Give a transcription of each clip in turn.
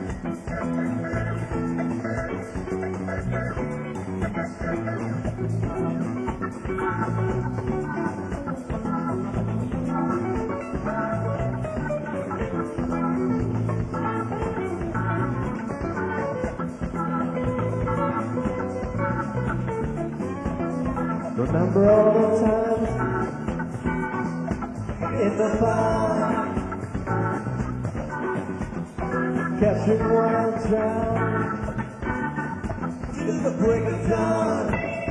Remember all the times in the fire, catching wild trout till the break of dawn.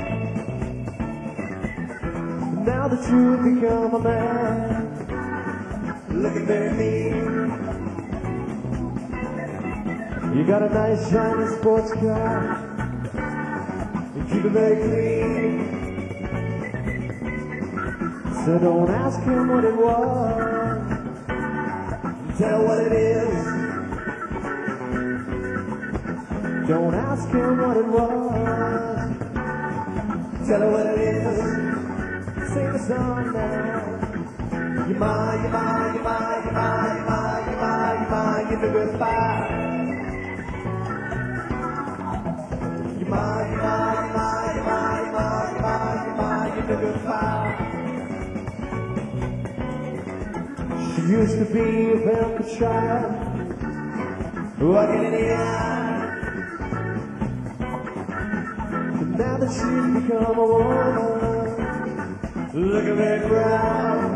Now that you've become a man, looking very mean. You got a nice shiny sports car, you keep it very clean. So don't ask him what it was, tell what it is. Don't ask him what it was, tell her what it is. Sing the song now. You mind, you mind, you mind, you mind, you mind, you mind, you mind, you're the good fire. You mind, you mind, you mind, you mind, you mind, you mind, you mind, you're the good fire. She used to be a velvet child, walking in the eye. But now that she's become a woman, looking very proud.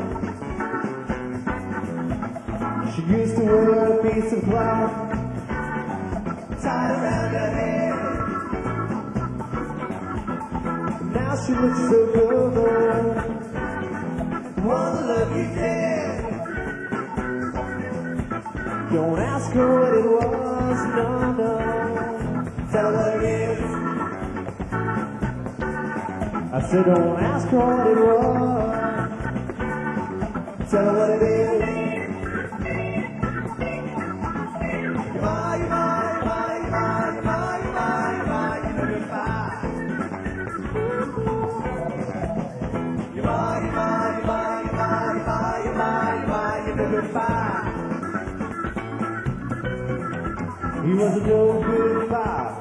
She used to wear a piece of cloth tied around her head. Now she looks so good, wanna love you dead. Don't ask her what it was, no, no. Tell her what it is. I said don't ask her what it was. Tell her what it is. You mind, you mind, you mind, you mind, you mind, you mind, you know you're fine. You mind, you mind, you mind, you mind, you mind, you mind, you mind, you know you're fine. He was a no good father.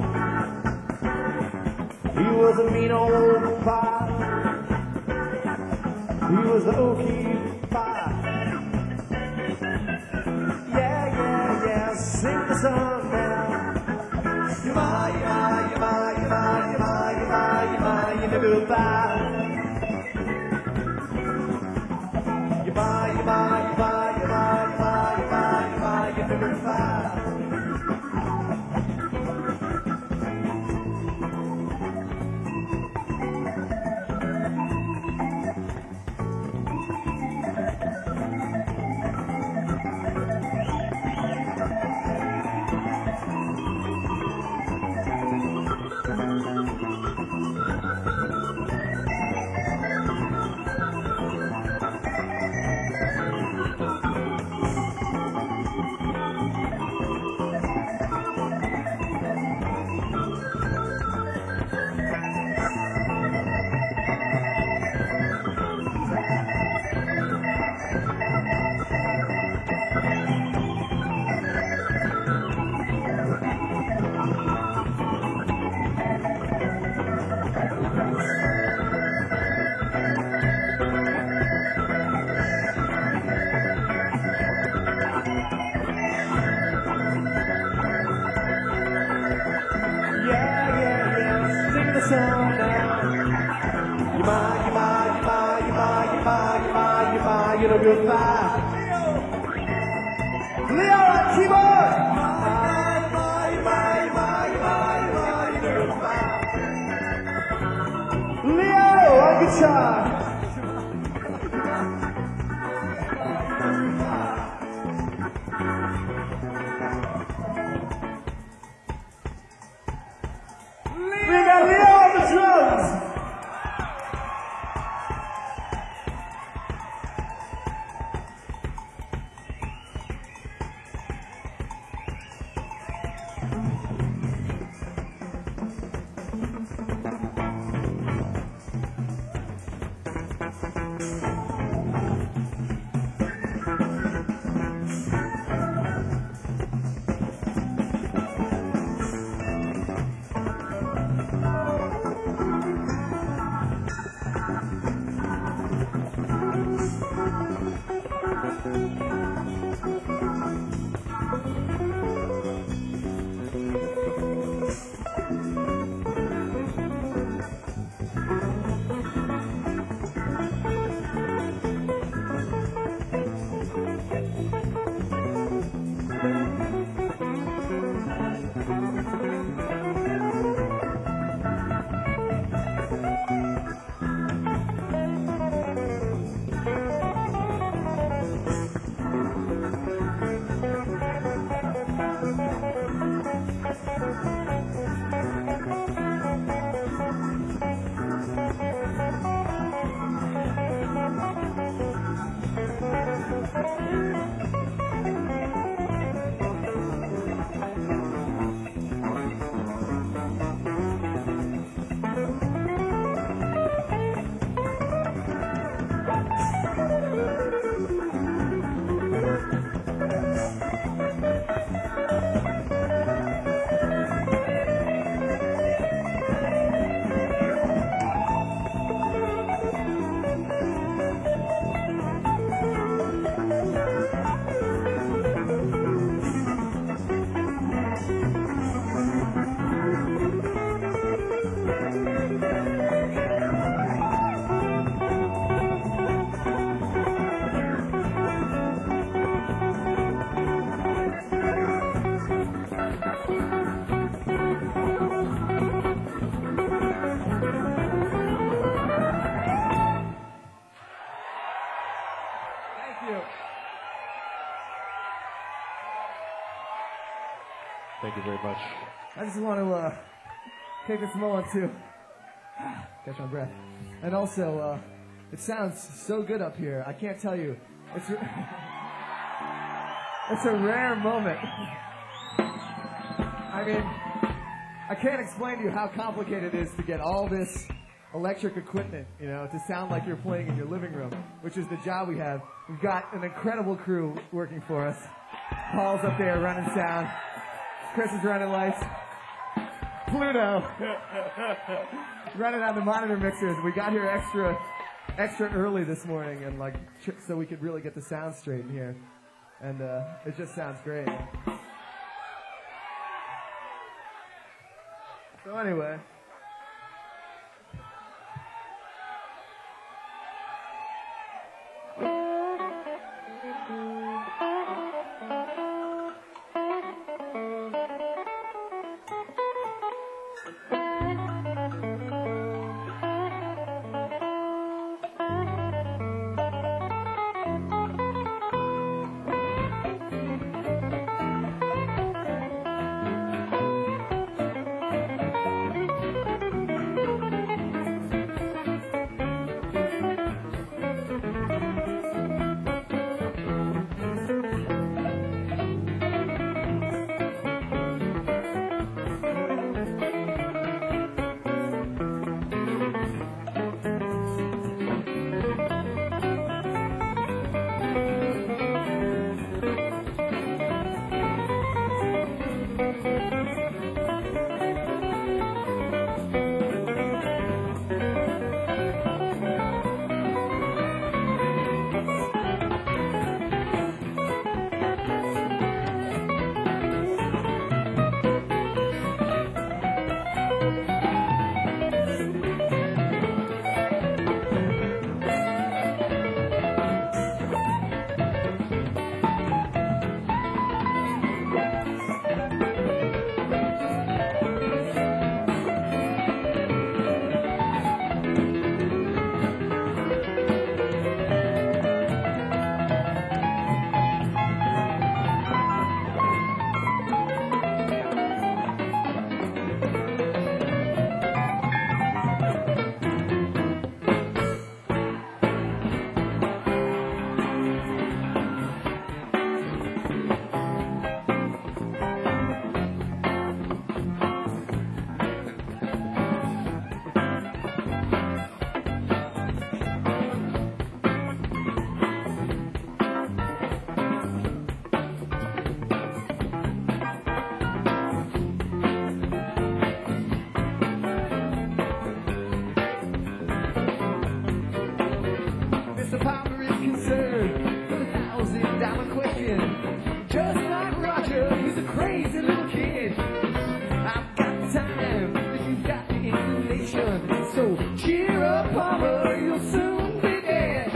He was a mean old father. He was the Okie father. Yeah, yeah, yeah, sing the song now. You mind, you mind, you mind, you mind, you mind, you mind, you mind, you're the good father. You mind, you mind, you mind, you mind, you mind, you mind, you mind, you're the good father. You're a good vibe. Leo on keyboard. Leo on guitar. We got Leo on the drums. Thank you very much. I just want to take this moment to catch my breath. And also, it sounds so good up here. I can't tell you. It's it's a rare moment. I mean, I can't explain to you how complicated it is to get all this electric equipment, you know, to sound like you're playing in your living room, which is the job we have. We've got an incredible crew working for us. Paul's up there running sound. Chris is running lights. Pluto running on the monitor mixers. We got here extra early this morning, and like so we could really get the sound straight in here. And it just sounds great. So anyway. So cheer up, Palmer, you'll soon be dead.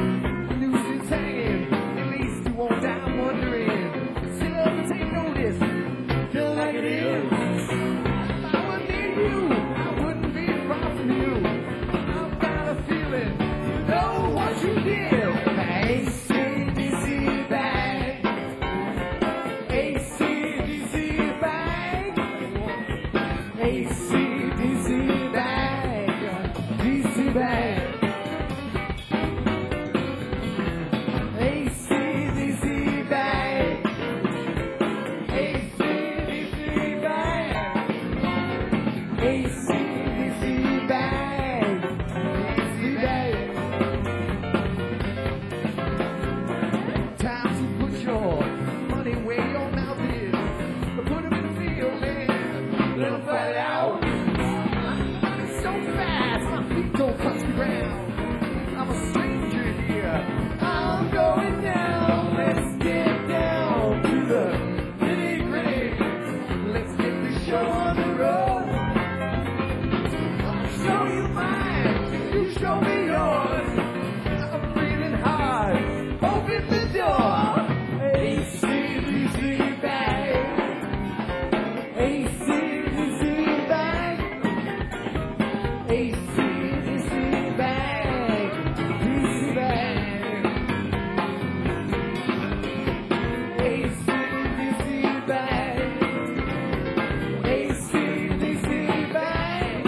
Noose is hanging, at least you won't die wondering. Sit up and take notice, feel like it is. If I were near you, I wouldn't be far from you. I've got a feeling, you know what you did. AC/DC bag, AC/DC bag. AC/DC bag, DC bag. AC/DC bag, AC/DC bag, AC/DC bag, DC bag. Time to put your money where your mouth is. Put them in the field, man. Let them fight it out. I'm so fast, my feet don't touch the ground. I'm a stranger here. I'm going down. Let's get down to the nitty gritty. Let's get the show on the road. I'll show you mine if you show me yours. I'm breathing hard. Open the door. AC/DC bag. AC/DC bag. AC/DC bag. DC bag. AC/DC bag. AC/DC bag.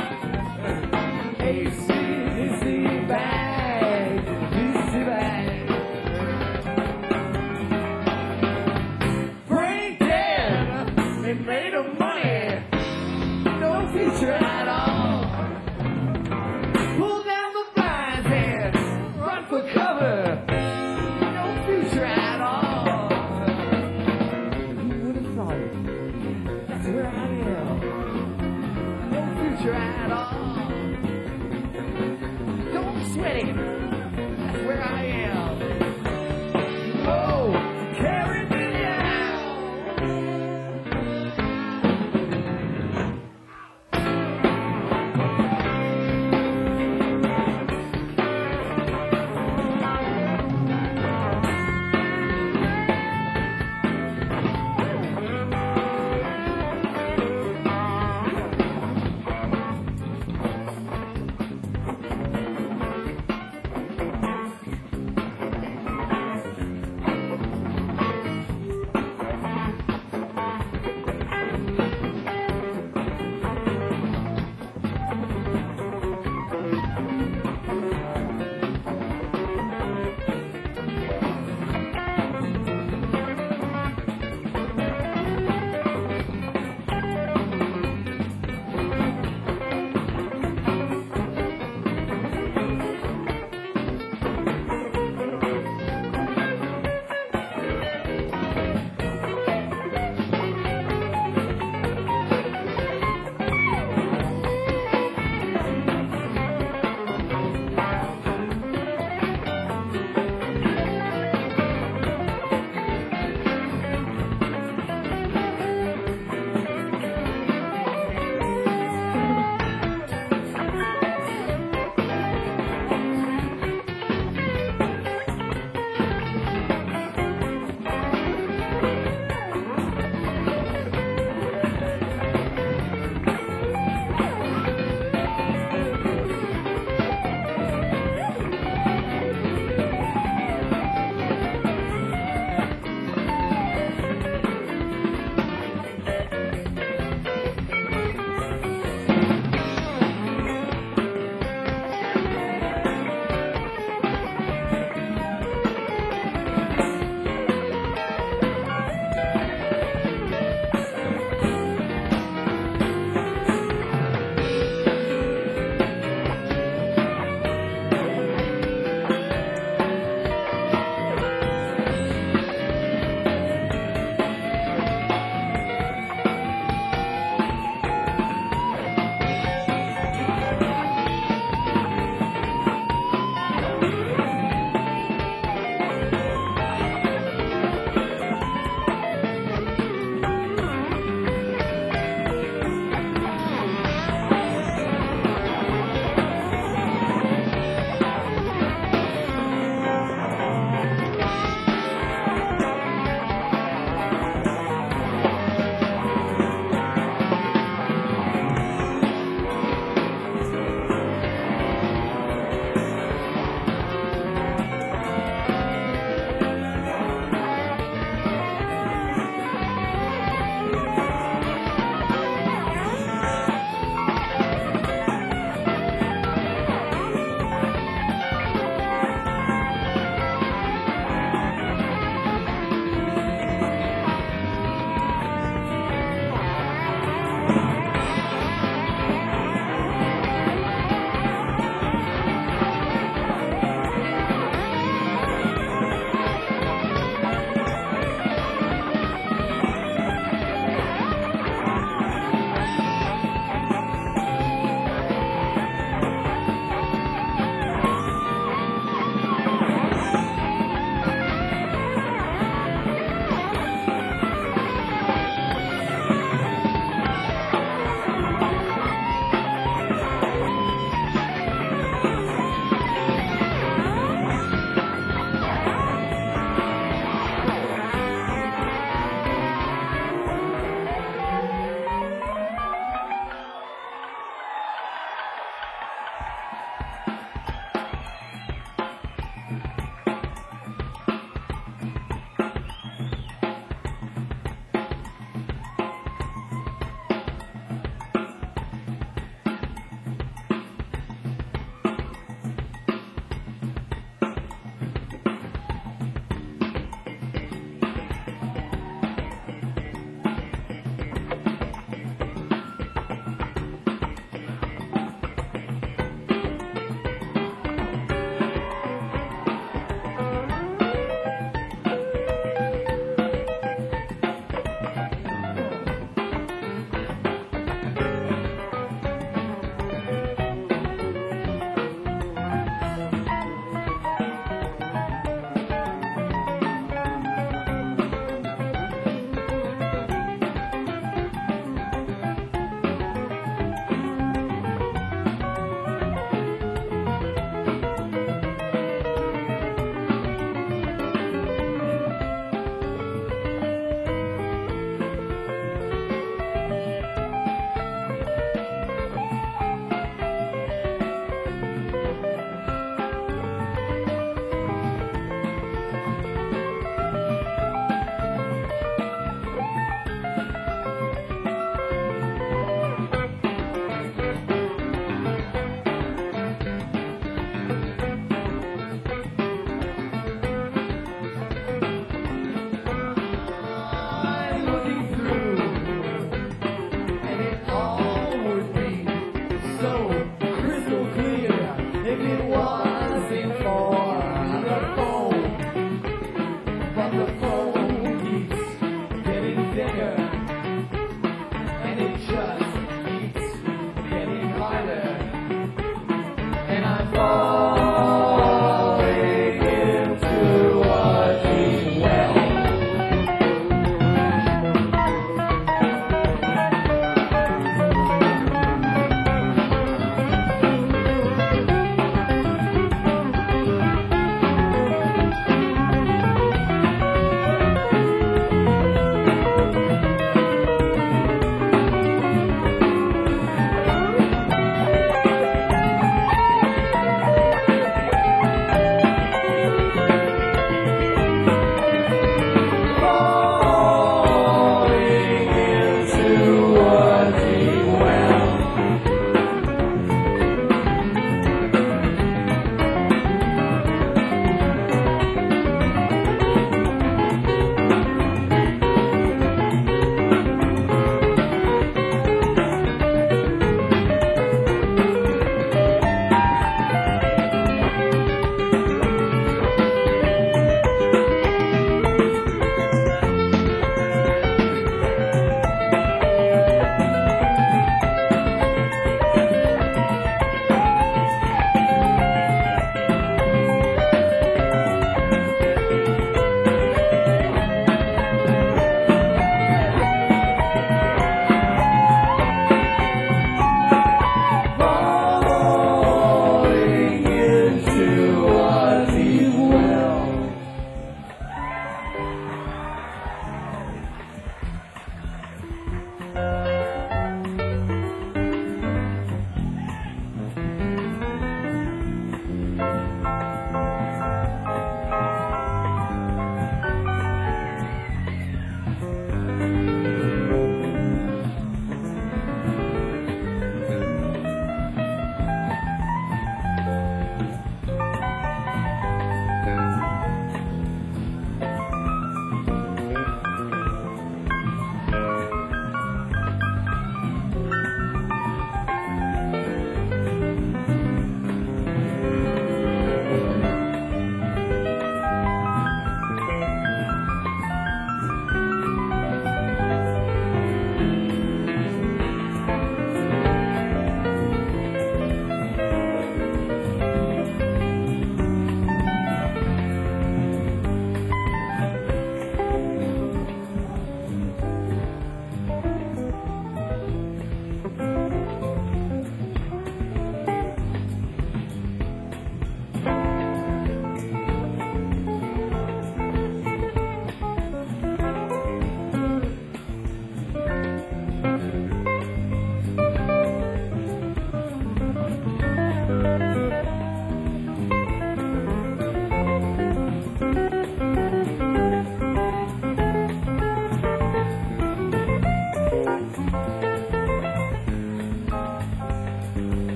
AC/DC bag. DC bag. Brain dead and made of money. No future at all. Pull down the blinds and run for cover. No future at all. Who would have thought it? That's where I am. No future at all. Don't sweat it. That's where I am. Oh, carry me down.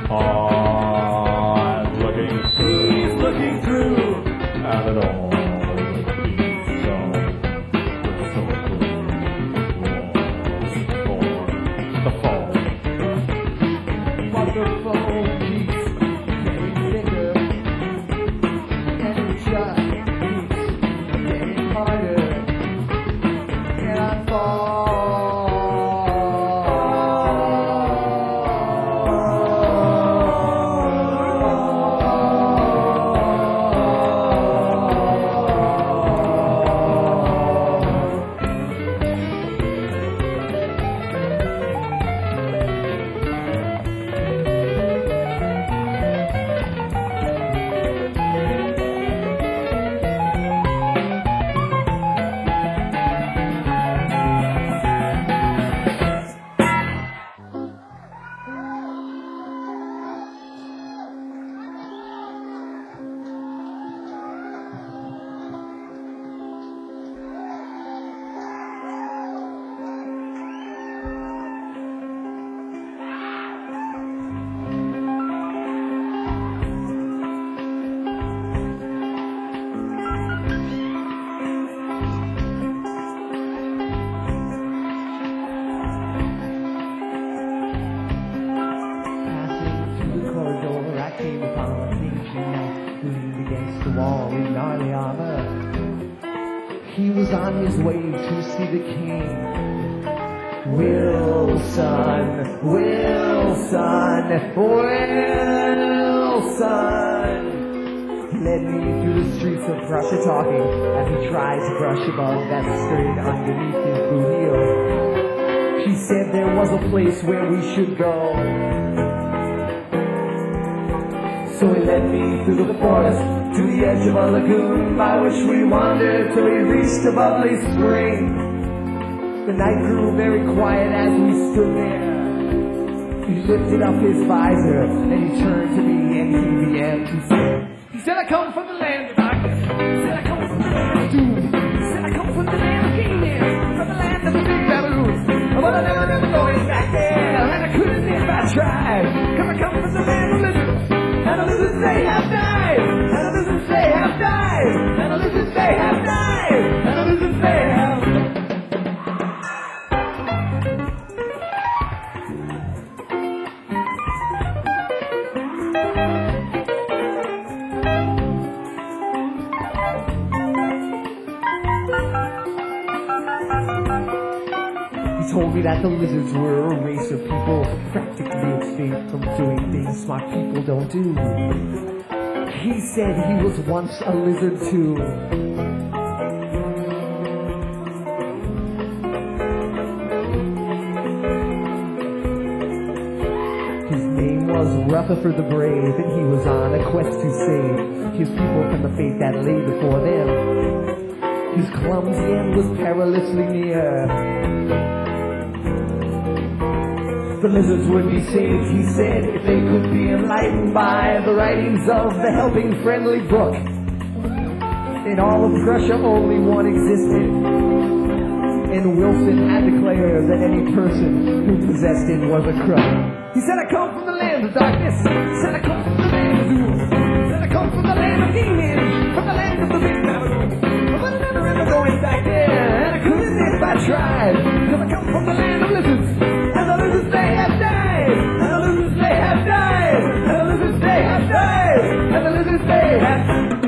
I'm looking through. He's looking through. At it all. The fall. But the phone keeps getting thicker, and it just keeps getting harder, and I came upon a ancient knight who leaned against the wall in gnarly armor. He was on his way to see the king. Wilson, Wilson, Wilson. He led me through the streets of Prussia talking as he tried to brush above that skirt underneath his boot heel. He said there was a place where we should go. So he led me through the forest to the edge of a lagoon by which we wandered till we reached a bubbly spring. The night grew very quiet as we stood there. He lifted up his visor and he turned to me and he began to say, he said, I come from the land of darkness. He said, I come from the land of doom. He said, I come from the land of demons, from the land of the big baboons. But I never going back there, and I couldn't if I tried. Cause I come from the land of lizards. And the lizards they have died, and the lizards they have died, and the lizards they have died, and the lizards they have. He told me that the lizards were a race of people practically extinct from doing things smart people don't do. He said he was once a lizard too. His name was Rutherford the Brave, and he was on a quest to save his people from the fate that lay before them. His clumsy end was perilously near. The lizards would be saved, he said, if they could be enlightened by the writings of the helping friendly book. In all of Prussia only one existed, and Wilson had declared that any person who possessed it was a crook. He said, I come from the land of darkness. He said, I come from the land of doom. He said, I come from the land of demons, from the land of the big baboon. But I never ever going back there, and I couldn't if I tried. Cause I come from the land of lizards. And the lizards they have died, and the lizards they have died, and the lizards they have died, and the lizards they have.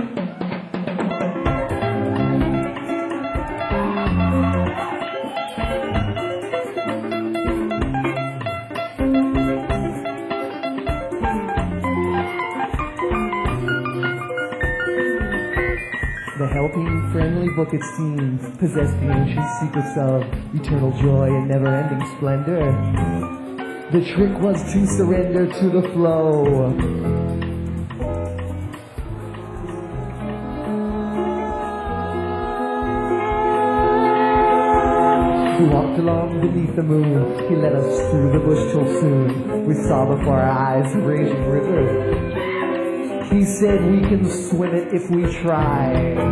The helping friendly book, it seems, possessed the ancient secrets of eternal joy and never-ending splendor. The trick was to surrender to the flow. We walked along beneath the moon. He led us through the bush till soon we saw before our eyes a raging river. He said we can swim it if we try.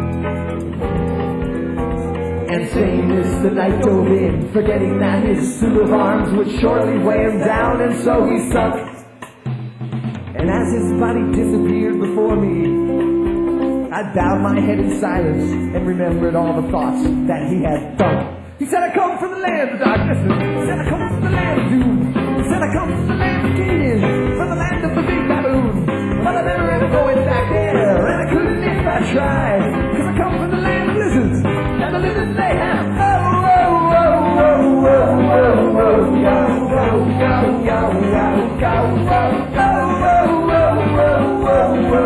And saying this, the knight dove in, forgetting that his suit of arms would shortly weigh him down, and so he sunk And as his body disappeared before me, I bowed my head in silence and remembered all the thoughts that he had thought. He said, I come from the land of darkness. He said, I come from the land of doom. He said, I come from the land of Canaan, from the land of the big baboon. But I never ever going back there, and I couldn't if I tried. Cause I come from the land of lizards, and the lizards they have. Oh, oh, oh, oh, oh, oh, oh, oh, go, go, go, go, go, go, go, go, go, go, go,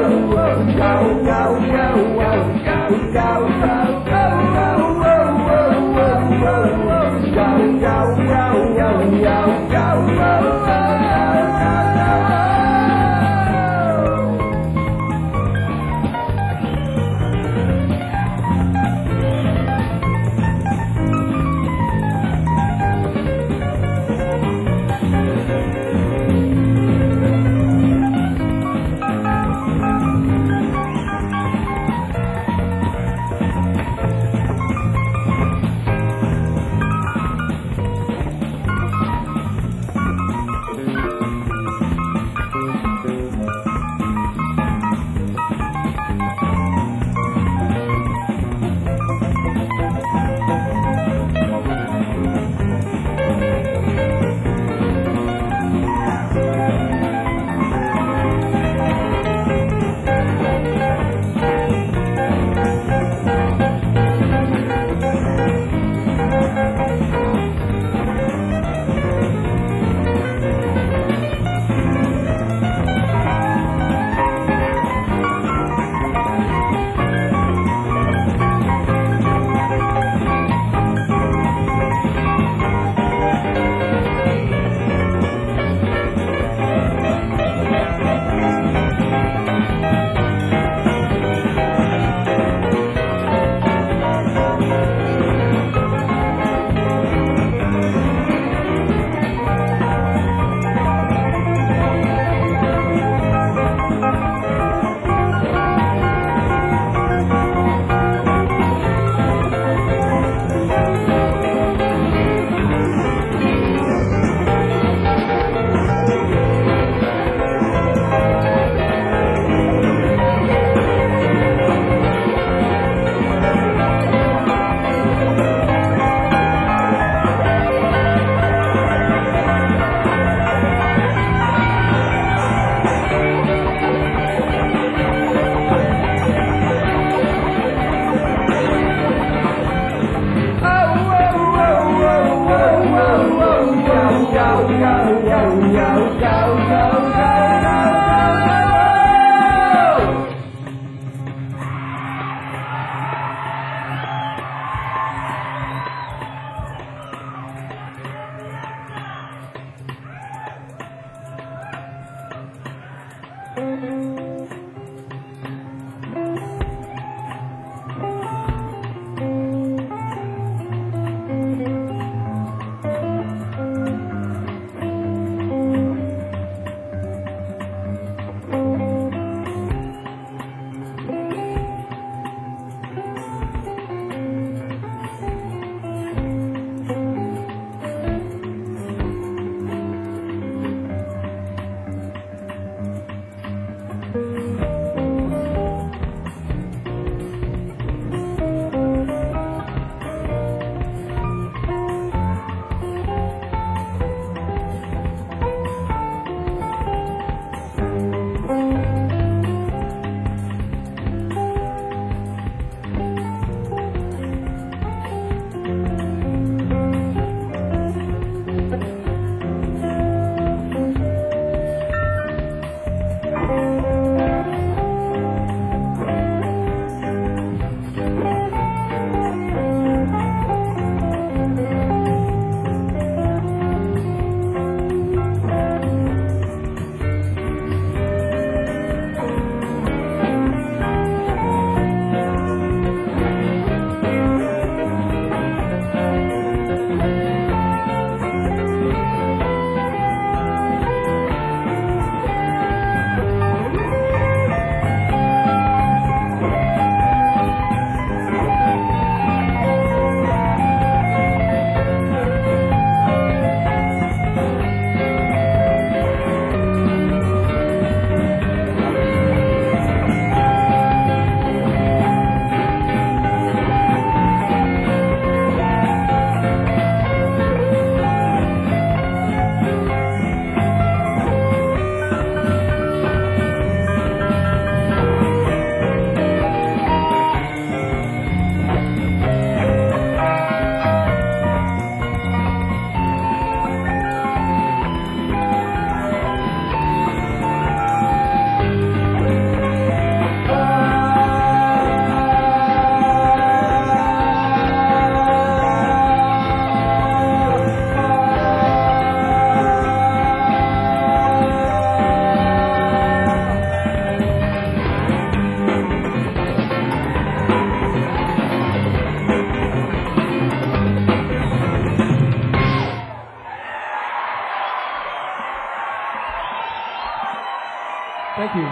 Thank you.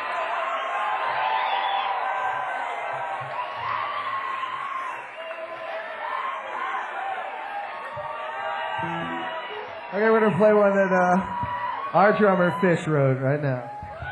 Okay, we're gonna play one that our drummer Fish wrote right now.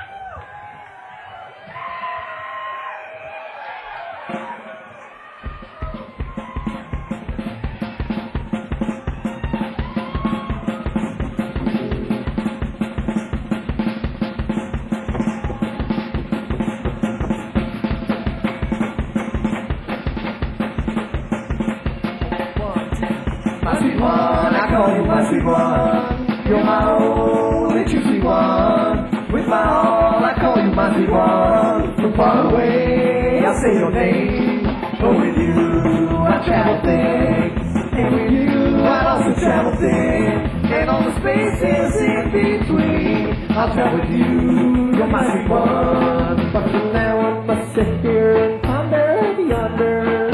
My sweet one, I call you my sweet one. You're my only true sweet one. With my all, I call you my sweet one. From far away, I'll say your name. But with you, I travel things. And with you, I also travel things. And all the spaces in between, I'll travel with you. You're my sweet one. But for now, I must sit here and ponder yonder.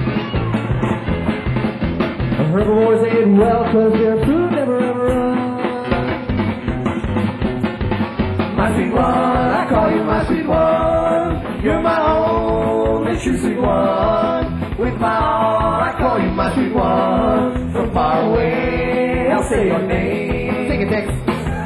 Herbivores ate well, cause their food never ever runs. My sweet one, I call you my sweet one. You're my only true sweet one. With my all, I call you my sweet one. From far away, I'll say your name. Sing it, Dex.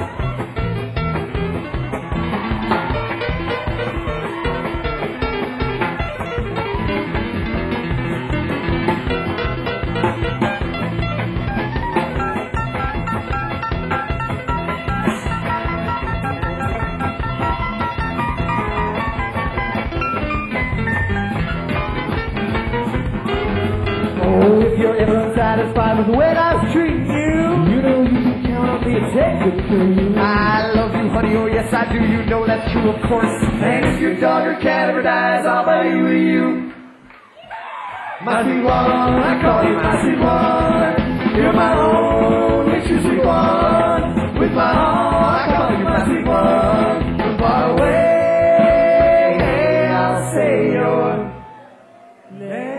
Oh, if you're ever unsatisfied with the way I was treating you, you know you can count on me to take good care of you. I love you, honey, oh yes I do, you know that's true, of course. And if your dog or cat ever dies, I'll bury with you. My sweet one, I call you my sweet one. You're my only true sweet one. With my all, I call you my sweet one. From far away, I'll say your name.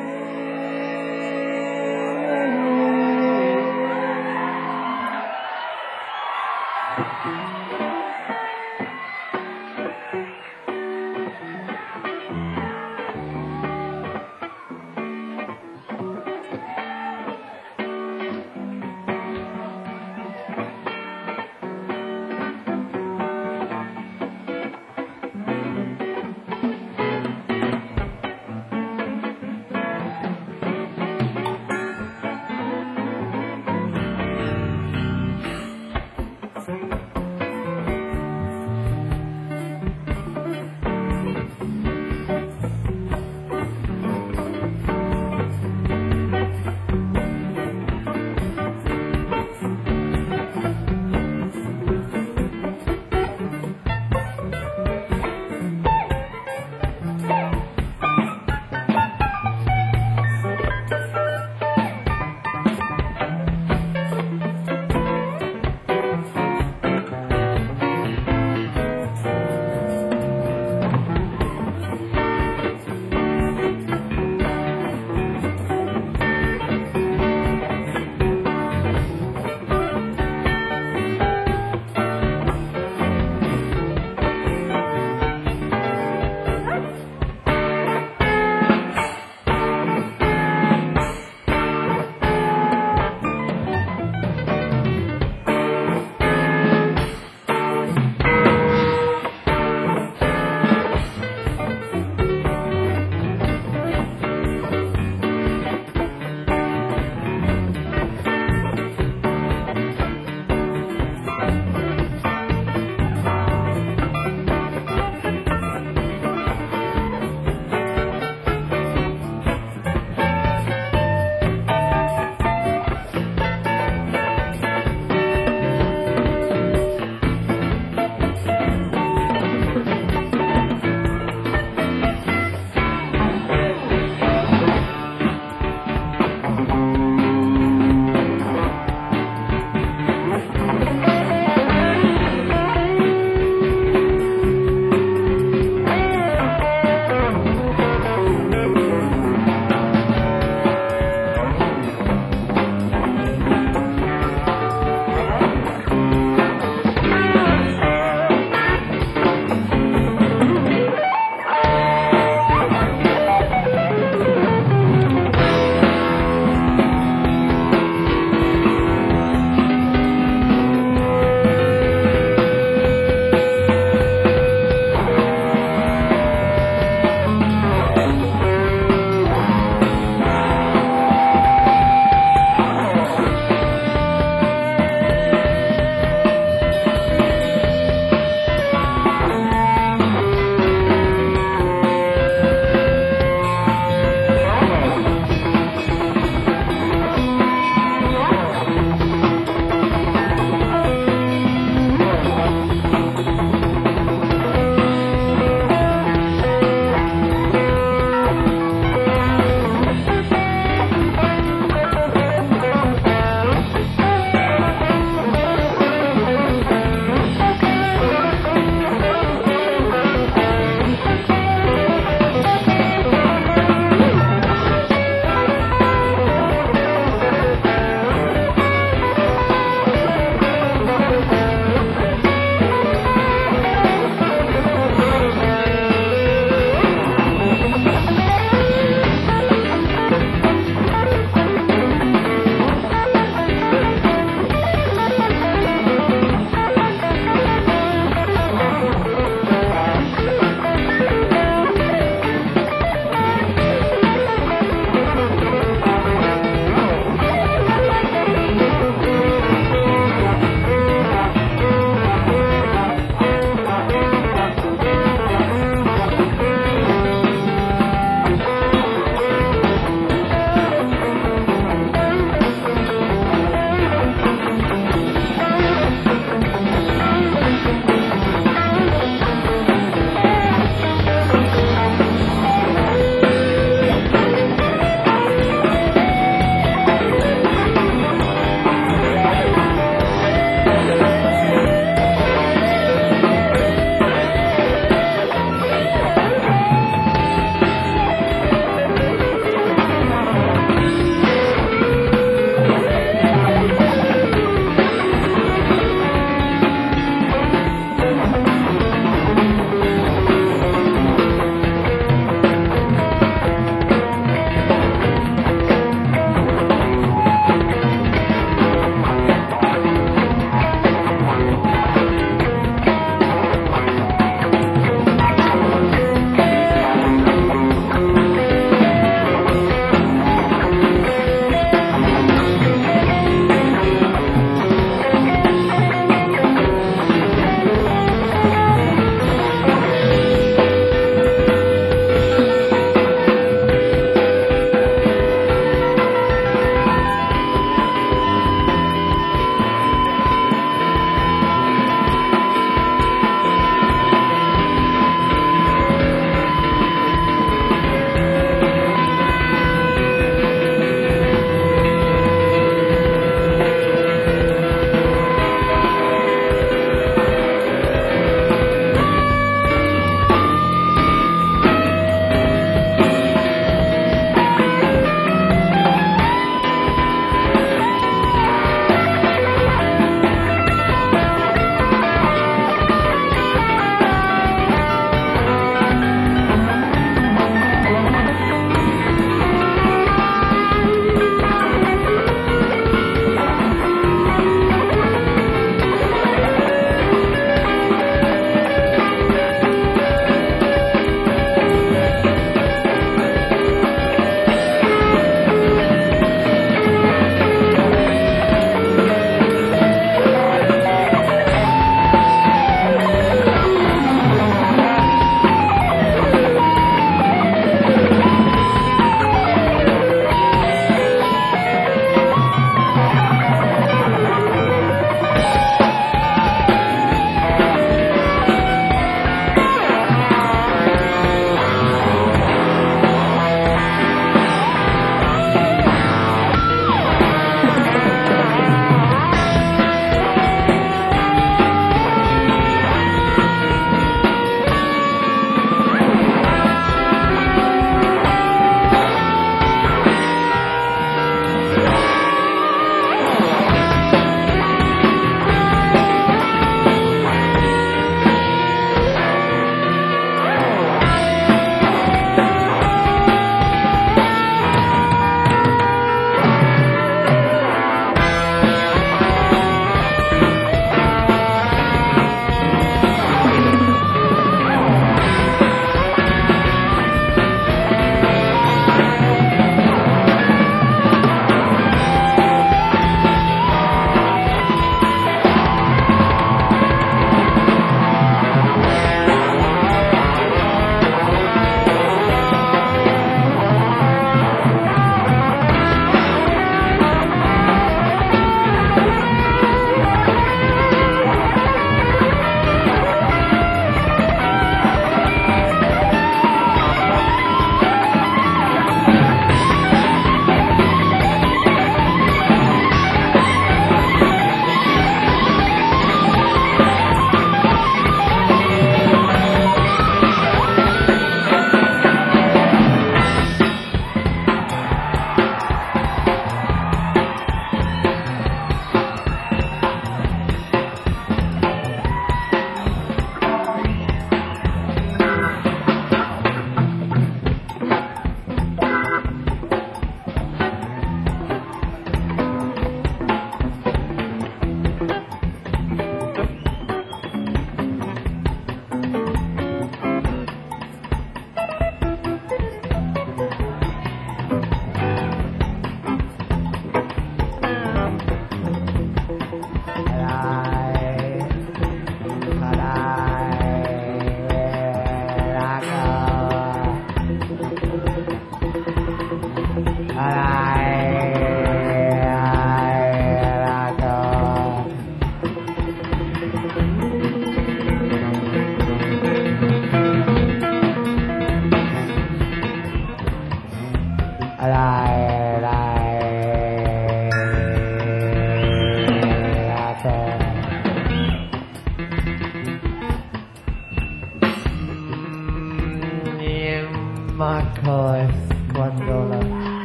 Marco Escondola.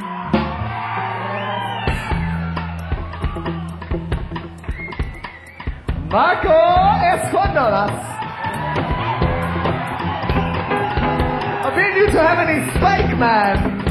Marco Escondolas. I bid you to have any spike, man.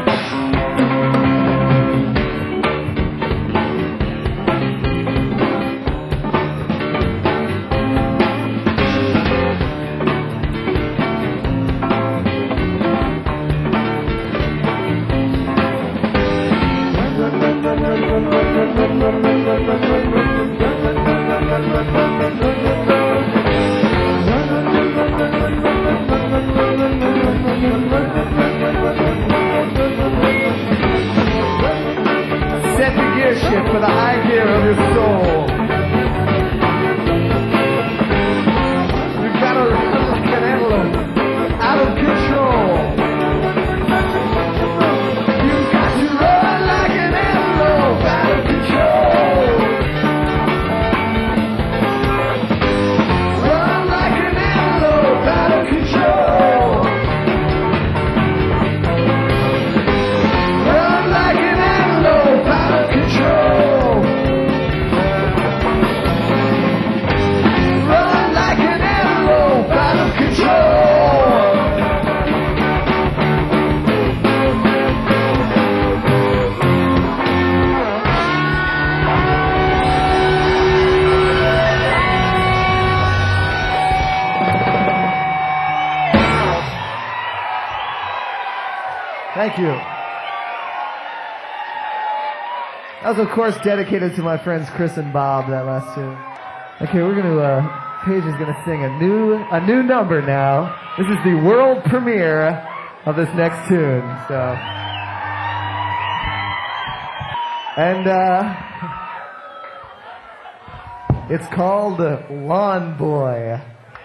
Set the gear shift for the high gear of your soul. You gotta run like an antelope, out of control. You got to run like an antelope, out of control. Run like an antelope, out of control. Run like an antelope, out of control. Run like an antelope, out of control. Thank you. That was, of course, dedicated to my friends Chris and Bob, that last tune. Okay, we're gonna, Paige is gonna sing a new number now. This is the world premiere of this next tune, so. And, it's called Lawn Boy.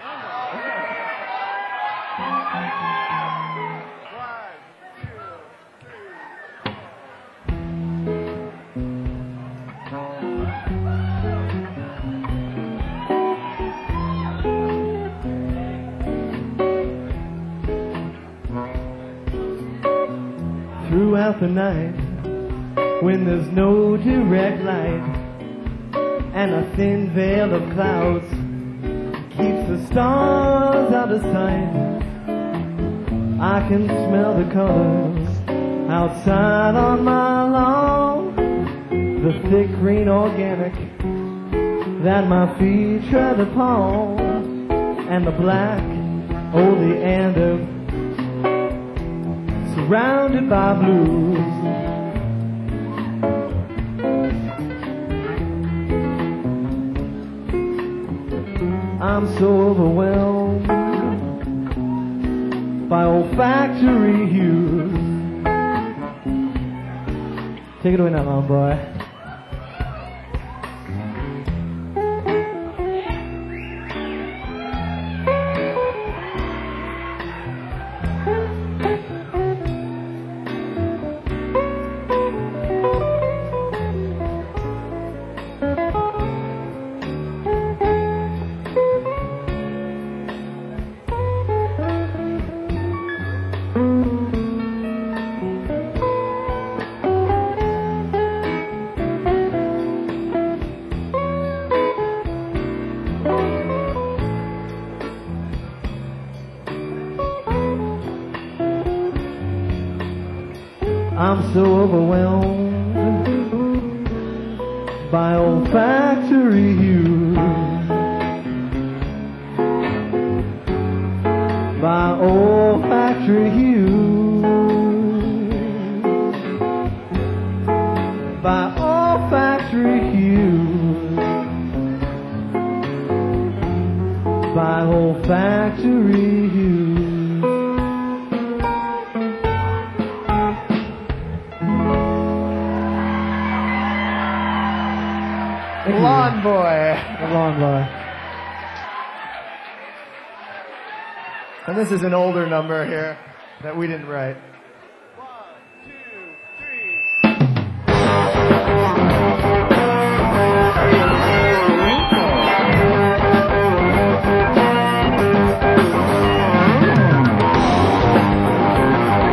Throughout the night, when there's no direct light, and a thin veil of clouds keeps the stars out of sight, I can smell the colors outside on my lawn, the thick green organic that my feet tread upon, and the black oleander surrounded by blues. I'm so overwhelmed by olfactory hues. Take it away now, Lawn Boy. I'm so overwhelmed by olfactory hues, by olfactory hues, by olfactory hues, by olfactory hues. Lawn Boy. The Lawn Boy. And this is an older number here that we didn't write. 1, 2, 3.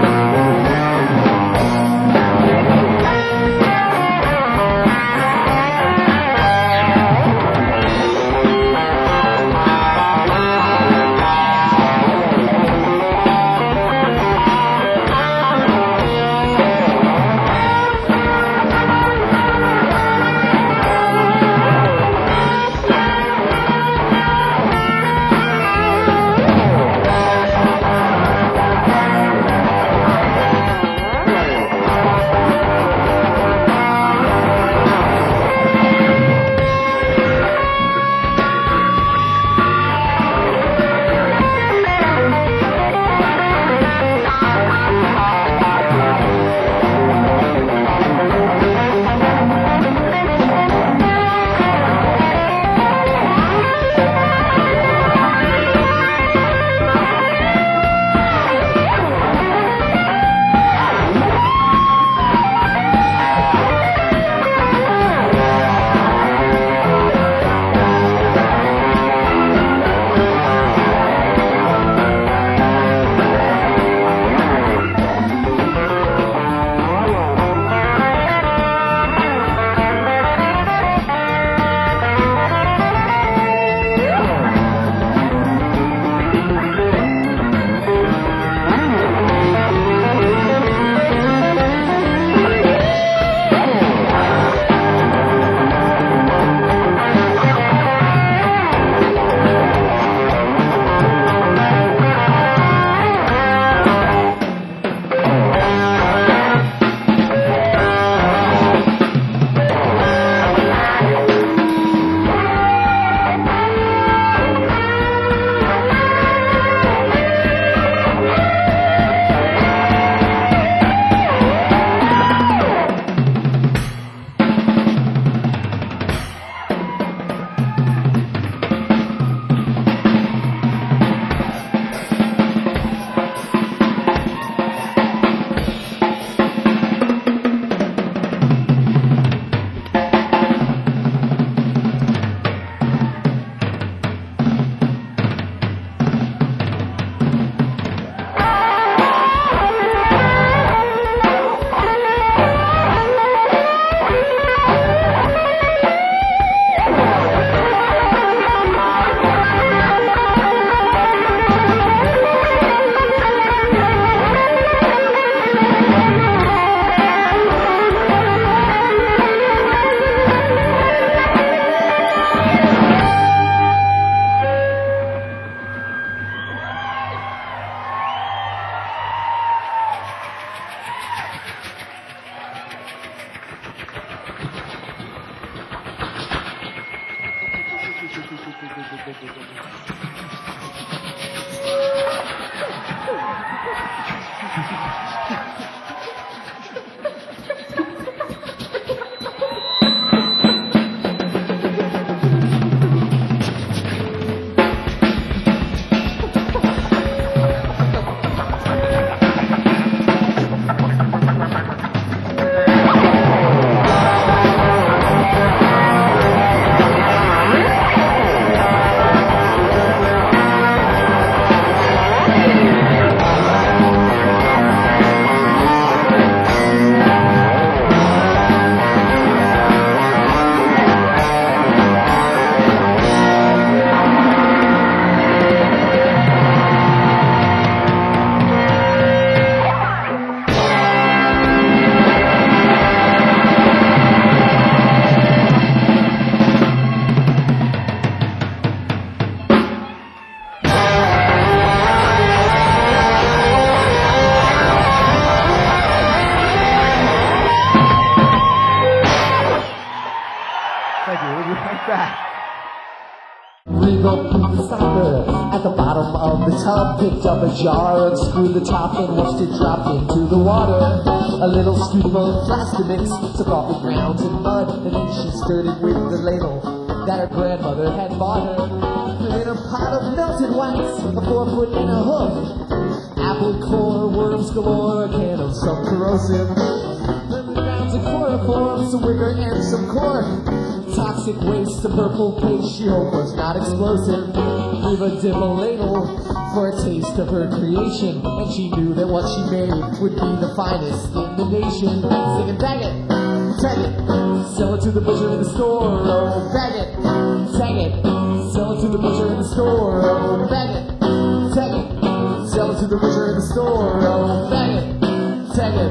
soccer at the bottom of the tub. Picked up a jar, unscrewed the top, and watched it drop into the water. A little scoop of plastic mix took off the ground and mud, and then she stirred it with the ladle that her grandmother had bought her. Put in a pot of melted wax, a 4-foot and a hoof, apple core, worms galore, a can of some corrosive. Then the grounds of chloroform, some wicker and some cork. Toxic waste, a purple paste she hoped was not explosive. Leave a dip a ladle for a taste of her creation, and she knew that what she made would be the finest in the nation. Singing, bag it, tag it, sell it to the butcher in the store. Oh, bag it, tag it, sell it to the butcher in the store. Oh, bag it, tag it, sell it to the butcher in the store. Oh, bag it, tag it,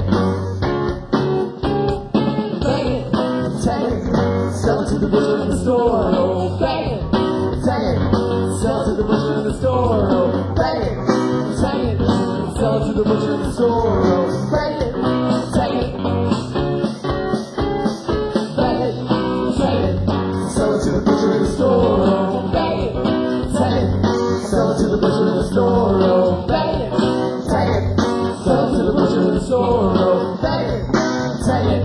bag it, tag it, sell it to the butcher in the store. Oh, bag it, tag it, sell it to the butcher in the store. Oh, bag it, tag it, sell it to the butcher in the store. Oh, bag it, tag it, bag it, tag it, sell it to the butcher in the store. Oh, bag it, tag it, sell it to the butcher in the store. Oh, bag it, tag it, sell it to the butcher in the store. Oh, bag it, tag it.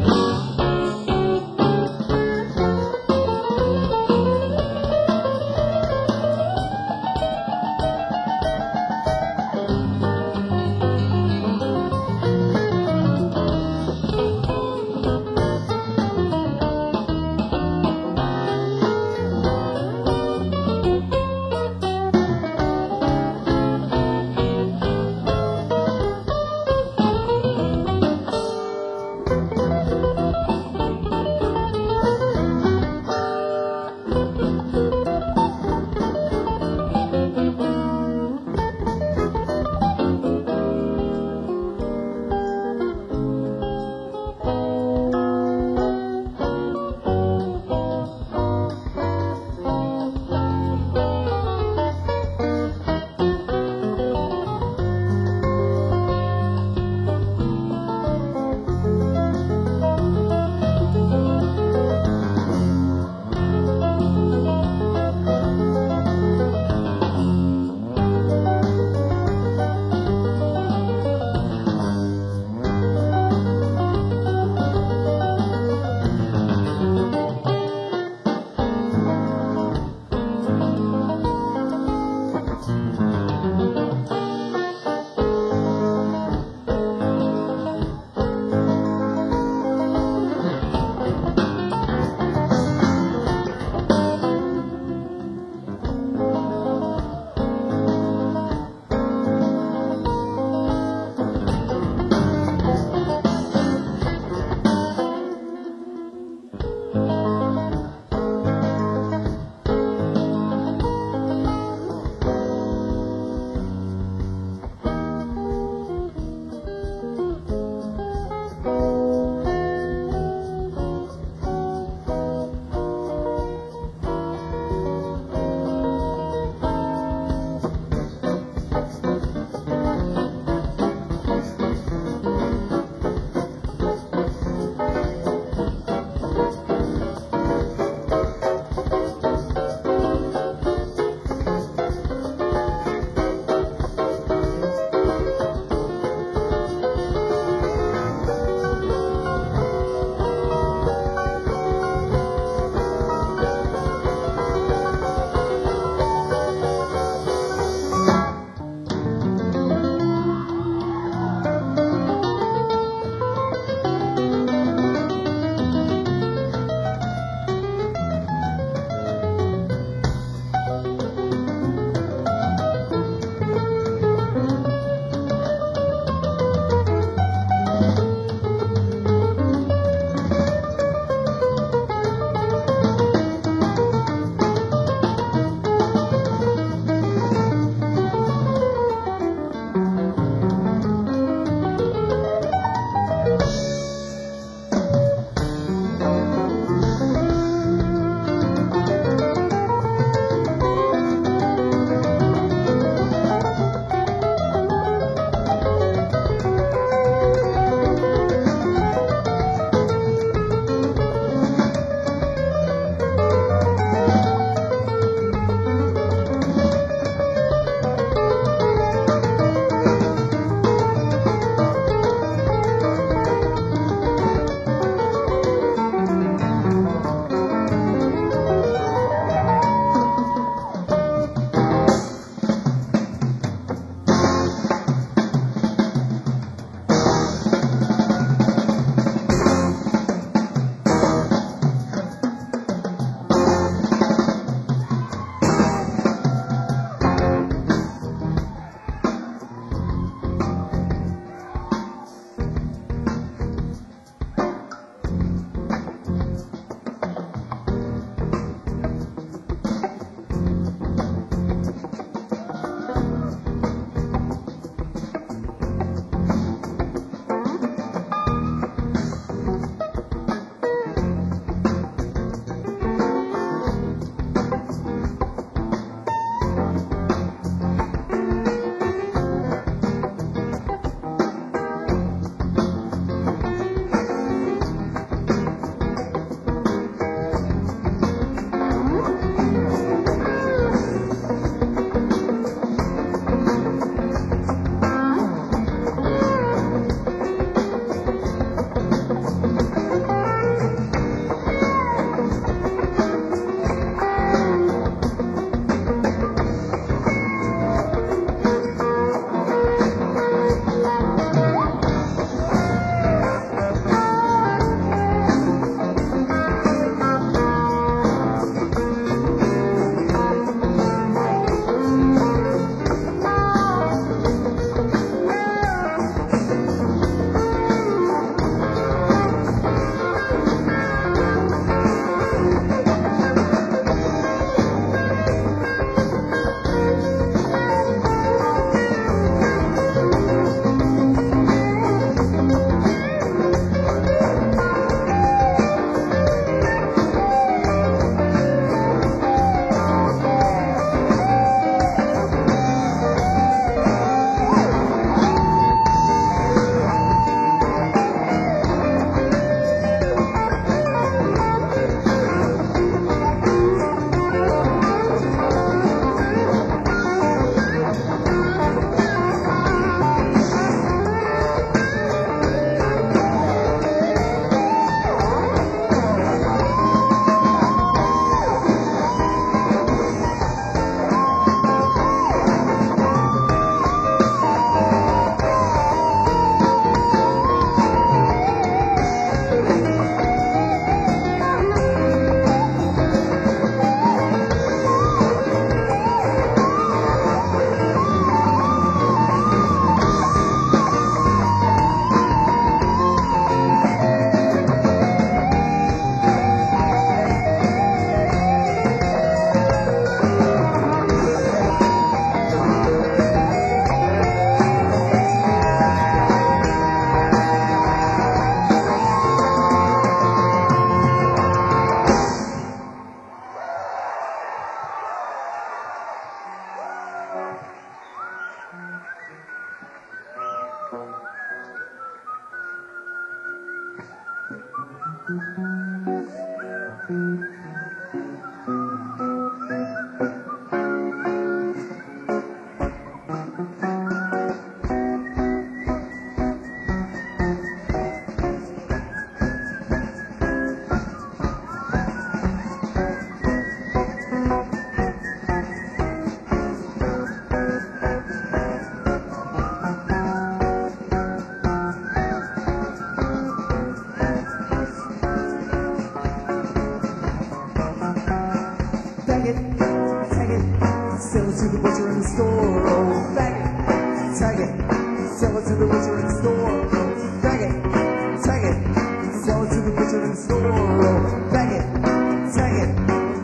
take it, sell it to the butcher in the store. Bag it, take it, sell it to the butcher in the store. Bag it, take it,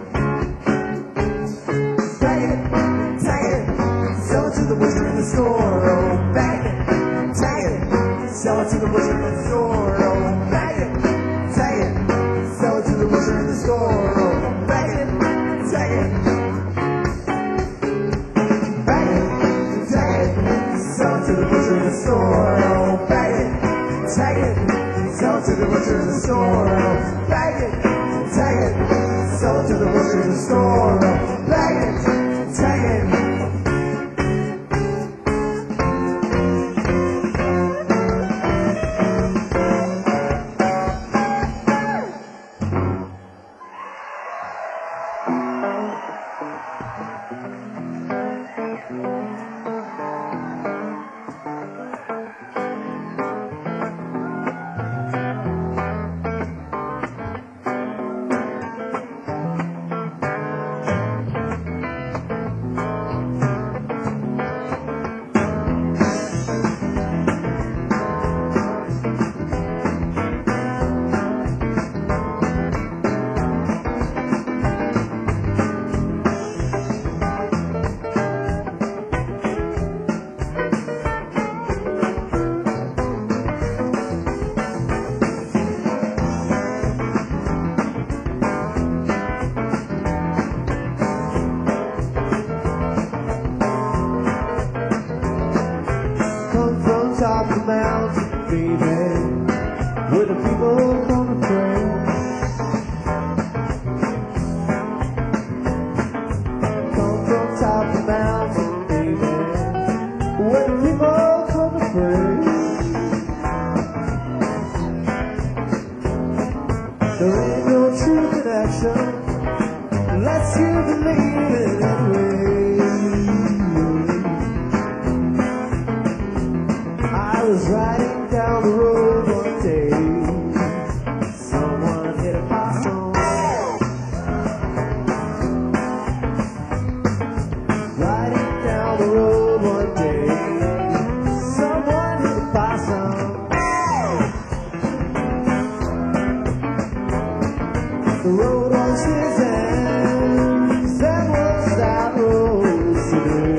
bag it, take it, sell it to the butcher in the store. Bag it, take it, sell it to the butcher in the store. Bag it, take it, sell it to the butcher in the store. Bag it, take it. Sell it to the butcher in the store. Bag it, take it. Sell it to the butcher in the store. Bag it, take it. Sell it to the butcher in the store. Bag it, take it. Top of the mountain, baby, where the people gonna pray. Come from top of the mountain, baby, where the people gonna pray. There ain't no true connection unless you believe it anyway. I was riding down the road one day. Someone hit a possum. Riding down the road one day. Someone hit a possum. The road was his end. That was that road today.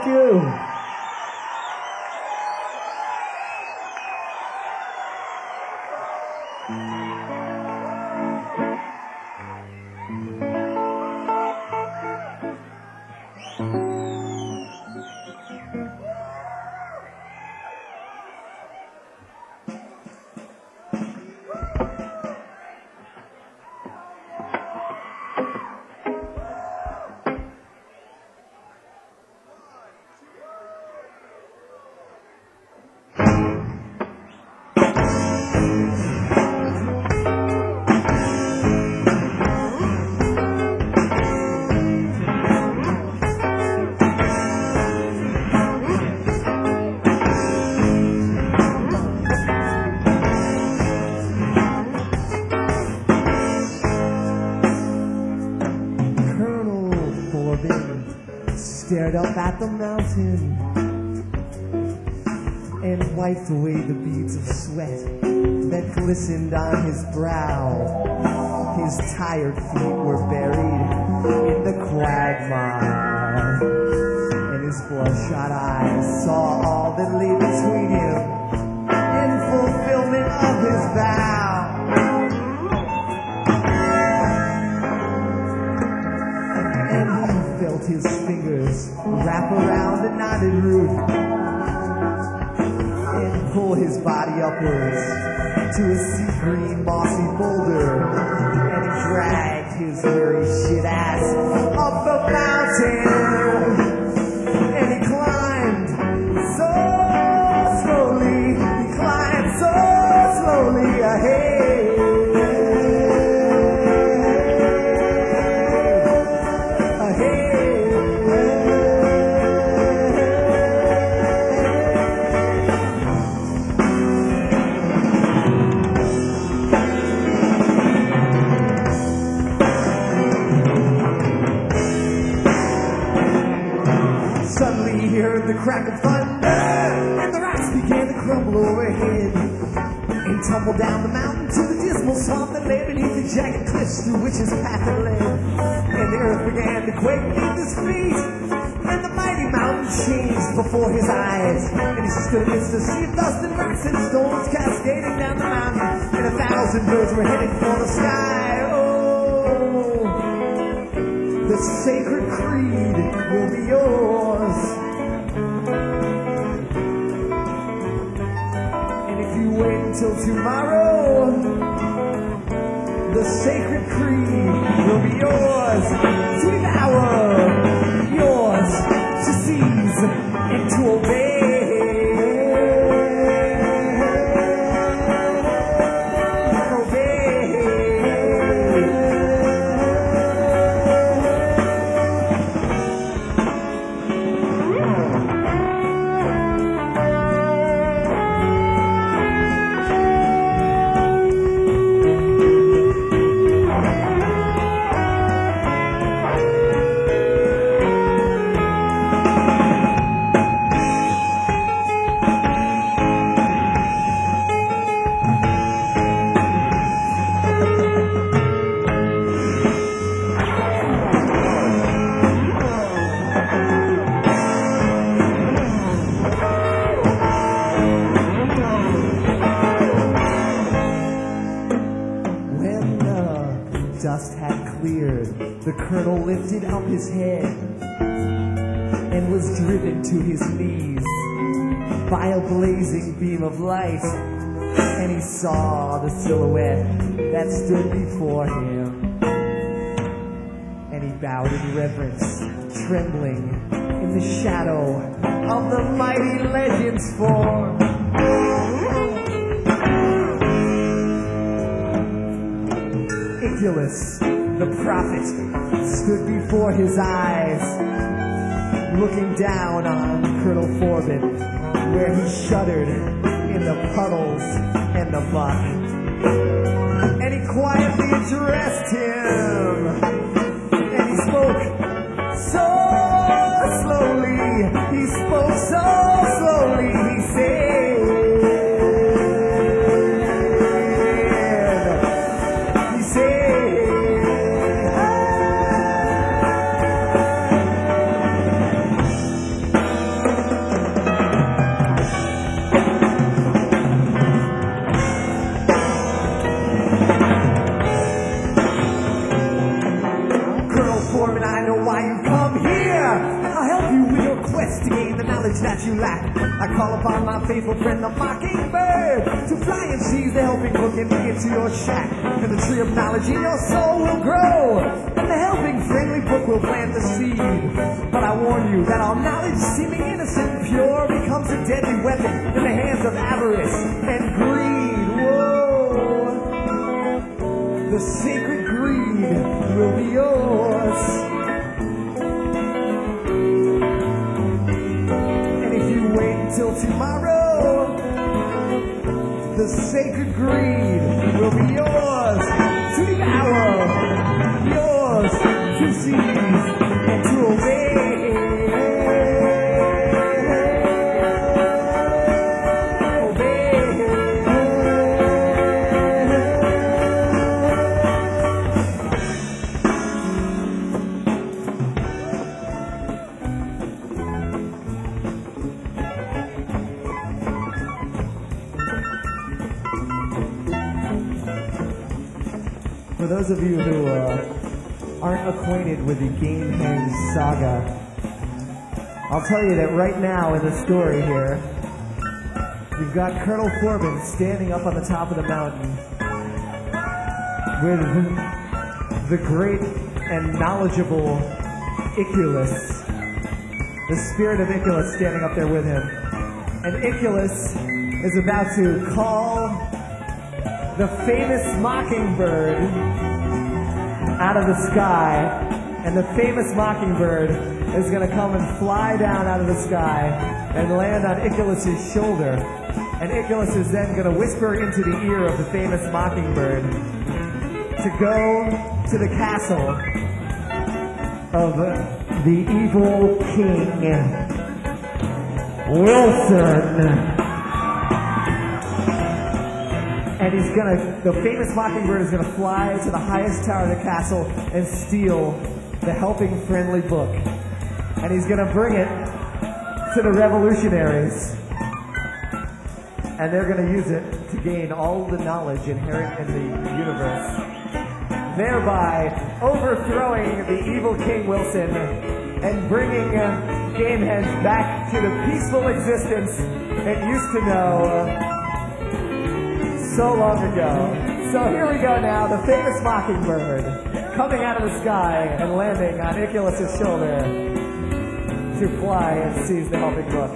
Thank you. Stared up at the mountain and wiped away the beads of sweat that glistened on his brow. His tired feet were buried in the quagmire, and his bloodshot eyes saw all that lay between him in fulfillment of his vow. His fingers wrap around the knotted root and pull his body upwards to a sea green mossy boulder, and he dragged his weary shit ass up the mountain, and he climbed so slowly, ahead. The crack of thunder, and the rocks began to crumble overhead. He tumbled down the mountain to the dismal swamp that lay beneath the jagged cliffs through which his path had led. And the earth began to quake beneath his feet, and the mighty mountain changed before his eyes. And he stood amidst a sea of dust and rocks and stones cascading down the mountain, and 1,000 birds were heading for the sky. Oh, the sacred creed will be yours. Wait until tomorrow, the sacred creed will be yours to devour, yours to seize and to obey. Dust had cleared, the colonel lifted up his head and was driven to his knees by a blazing beam of light, and he saw the silhouette that stood before him, and he bowed in reverence, trembling in the shadow of the mighty legend's form. Iculus, the prophet, stood before his eyes, looking down on Colonel Forbin, where he shuddered in the puddles and the muck. And he quietly addressed him, and he spoke so slowly, he spoke so slowly, he said, Come here, and I'll help you with your quest to gain the knowledge that you lack. I call upon my faithful friend, the mockingbird, to fly and seize the helping book and bring it to your shack. And the tree of knowledge in your soul will grow, and the helping friendly book will plant the seed. But I warn you that all knowledge, seeming innocent and pure, becomes a deadly weapon in the hands of avarice and greed. Whoa! The sacred greed will be yours. And if you wait until tomorrow, the sacred greed will be yours to devour, yours to seize and to obey. For those of you who aren't acquainted with the Gamehenge saga, I'll tell you that right now in the story here, you've got Colonel Corbin standing up on the top of the mountain with the great and knowledgeable Iculus, the spirit of Iculus standing up there with him. And Iculus is about to call the famous mockingbird out of the sky, and the famous mockingbird is going to come and fly down out of the sky and land on Iculus's shoulder. And Iculus is then going to whisper into the ear of the famous mockingbird to go to the castle of the evil King Wilson. And the famous mockingbird is gonna fly to the highest tower of the castle and steal the helping friendly book. And he's gonna bring it to the revolutionaries. And they're gonna use it to gain all the knowledge inherent in the universe, thereby overthrowing the evil King Wilson and bringing Gamehenge back to the peaceful existence it used to know so long ago. So here we go now, the famous mockingbird coming out of the sky and landing on Iculus's shoulder to fly and seize the helping book.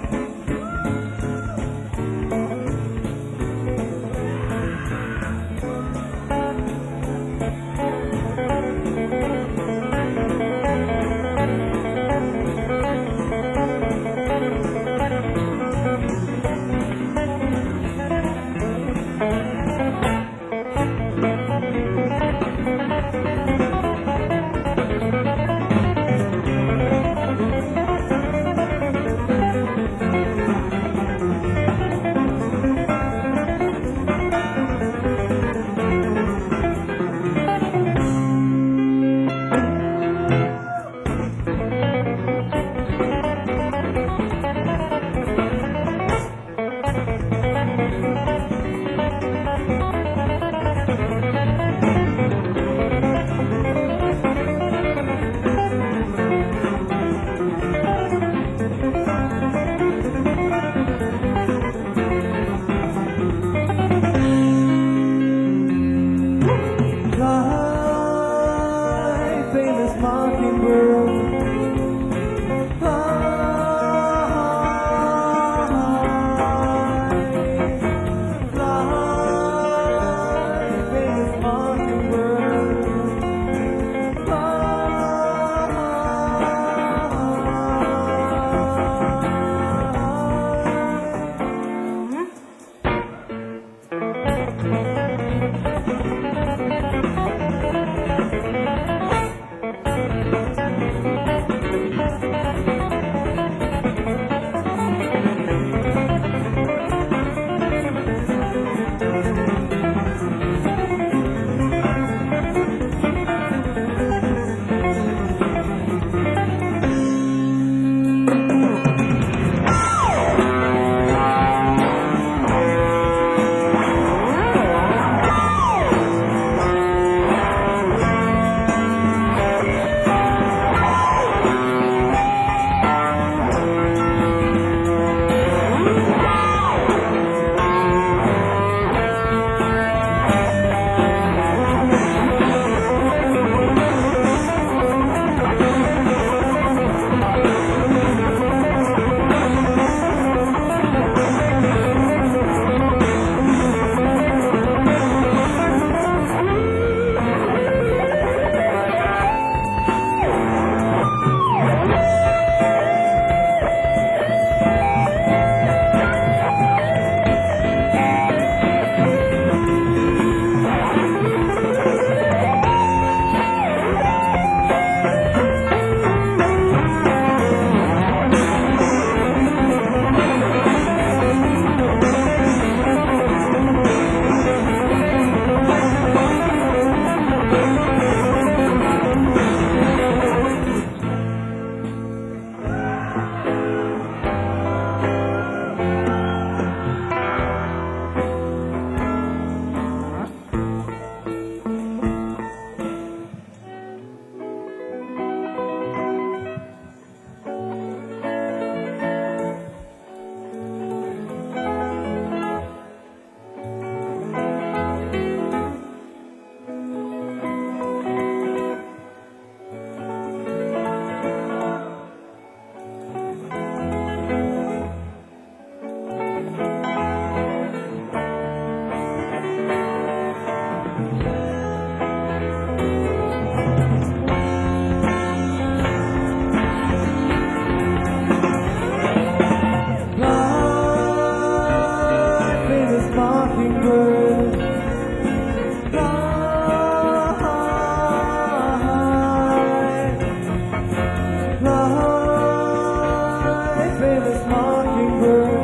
Fly, famous mockingbird.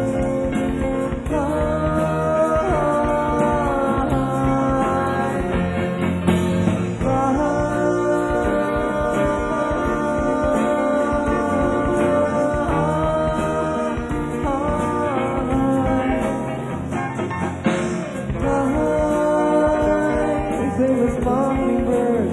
Famous mockingbird.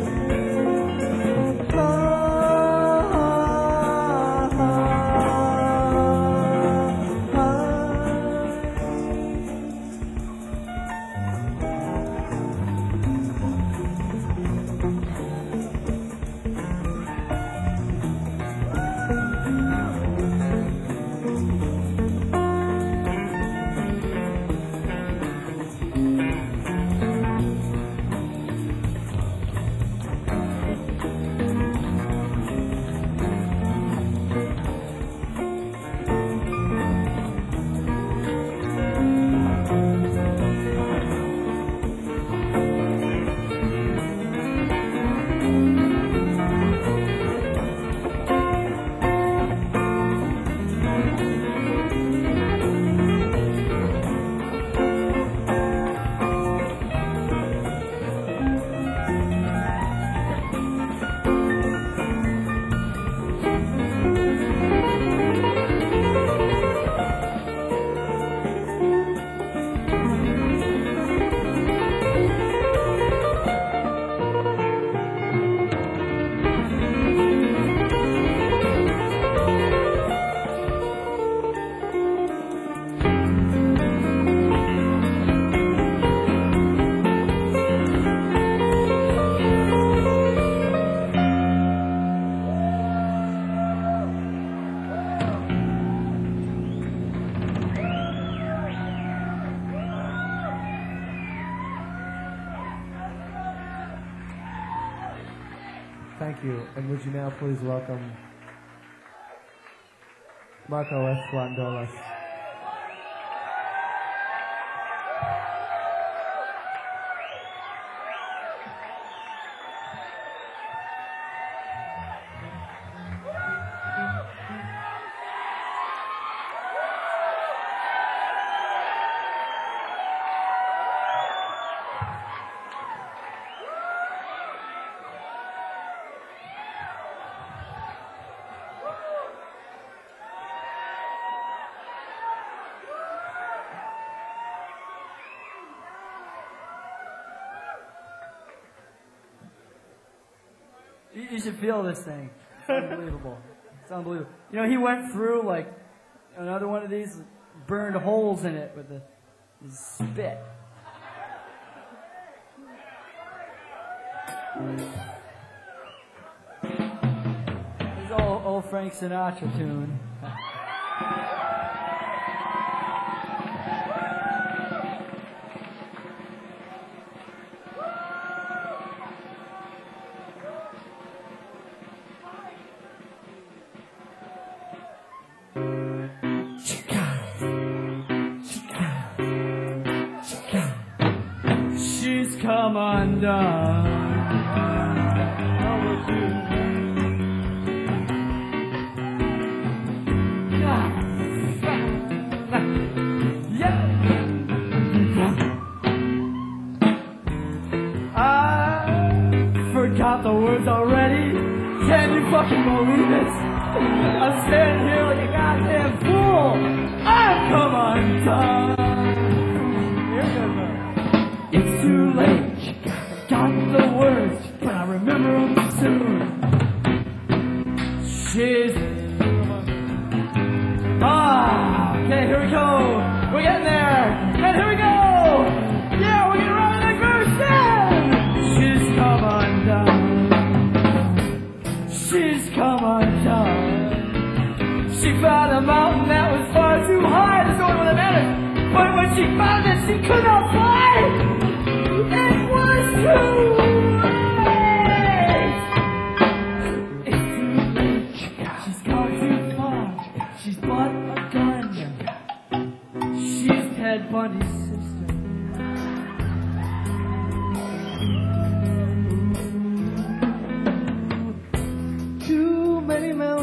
Thank you, and would you now please welcome Marco Esquandolas. You should feel this thing. It's unbelievable. It's unbelievable. You know, he went through like another one of these, burned holes in it with his spit. This old Frank Sinatra tune. She's come undone. I forgot the words already. Can you fucking believe it? I'm standing here like a goddamn fool. I've come undone. It's too late, got the words, but I remember them soon. She's... okay, here we go. We're getting there. And here we go. Yeah, we're getting right in the groove soon. She's come undone. She's come undone. She found a mountain that was far too high to soar with a man. But when she found it, she could not fly. It was too late. It's too late. She's gone too far. She's bought a gun. She's Ted Bundy's sister. Too many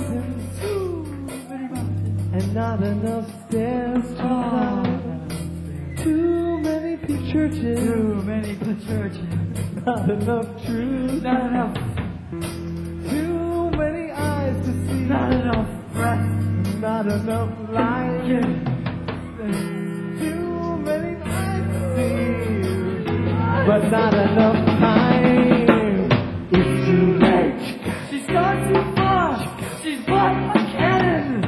Not enough stairs to climb. Too many churches. Too many churches. Not enough truth. Not enough. Too many eyes to see. Not enough breath. Not enough light. Too many eyes to see. But not enough time. It's too late. She's gone too far. She's bought a cannon.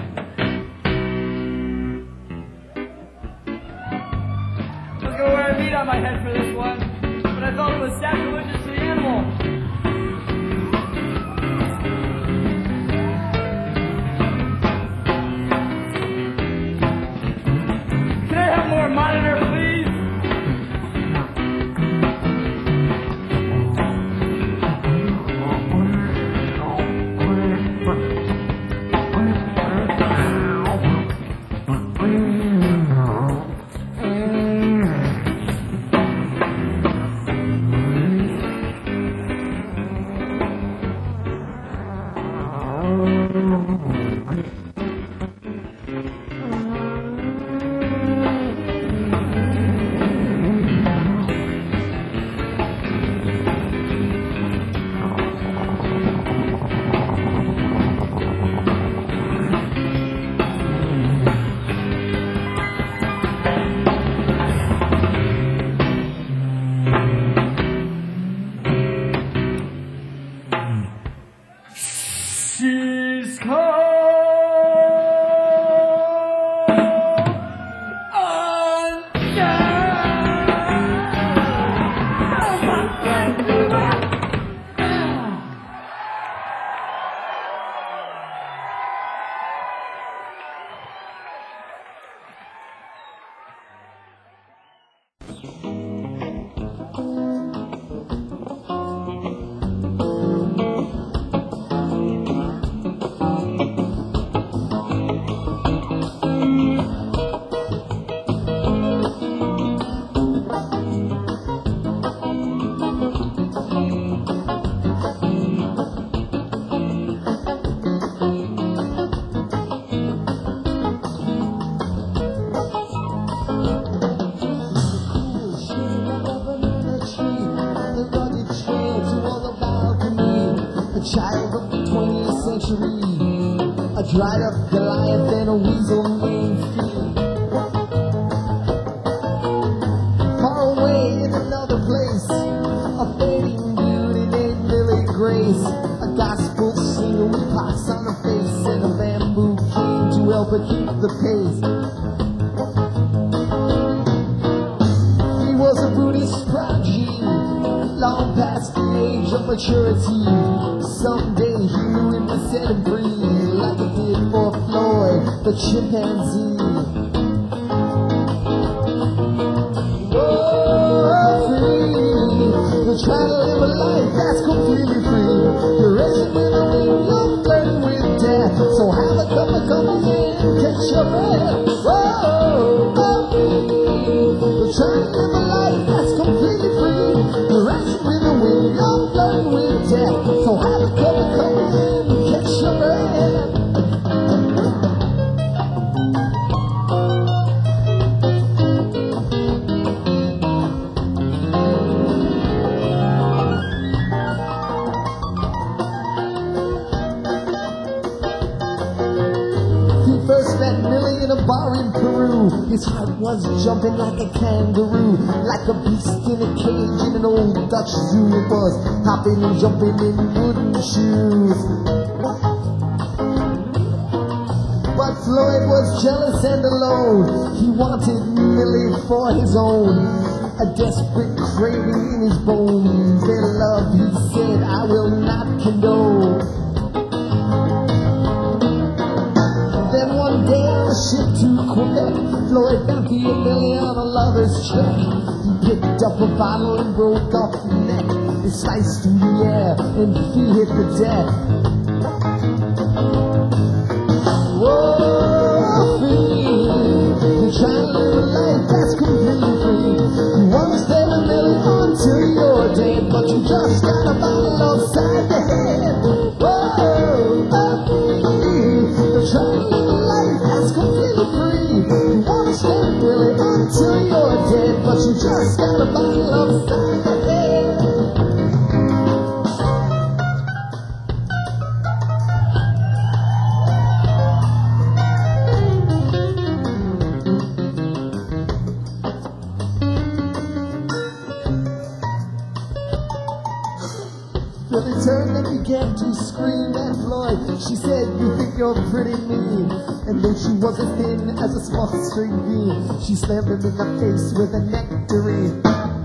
I was gonna wear a meat on my head for this one, but I thought it was sacrilegious to the animal. Can I have more monitor, please? She's cold. Child of the 20th century, a dried up Goliath and a weasel named Fee. Far away in another place, a fading beauty named Lily Grace, a gospel singer with pox on her face and a bamboo cane to help her keep the pace. He was a Buddhist prodigy, long past the age of maturity. Someday he knew him to set him free, like it did for Floyd, the chimpanzee. Oh, free. You're trying to live a life that's completely free. You're racing with the wind, you're flirting with death. So have a cup of coffee and catch your breath. Oh, free. You're trying to live a life that's completely free. You're racing with the wind, you're flirting with death. So have a cup of coffee and catch your breath. First met Millie in a bar in Peru. His heart was jumping like a kangaroo, like a beast in a cage in an old Dutch zoo. It was hopping and jumping in wooden shoes. But Floyd was jealous and alone. He wanted Millie for his own, a desperate craving in his bones. Their love, he said, I will not condone. Then one day on a ship to Quebec, Floyd found $1 on a lover's check. He picked up a bottle and broke off the neck. It sliced through the air and he hit the deck. Whoa, free. You're trying to live a life that's completely free. You want to stay with Millie until you're dead, but you just got a bottle upside the head. Whoa, free. You're trying to live a life that's completely began to scream at Floyd. She said, "You think you're pretty mean." And though she was as thin as a small string bean, she slammed him in the face with a nectarine.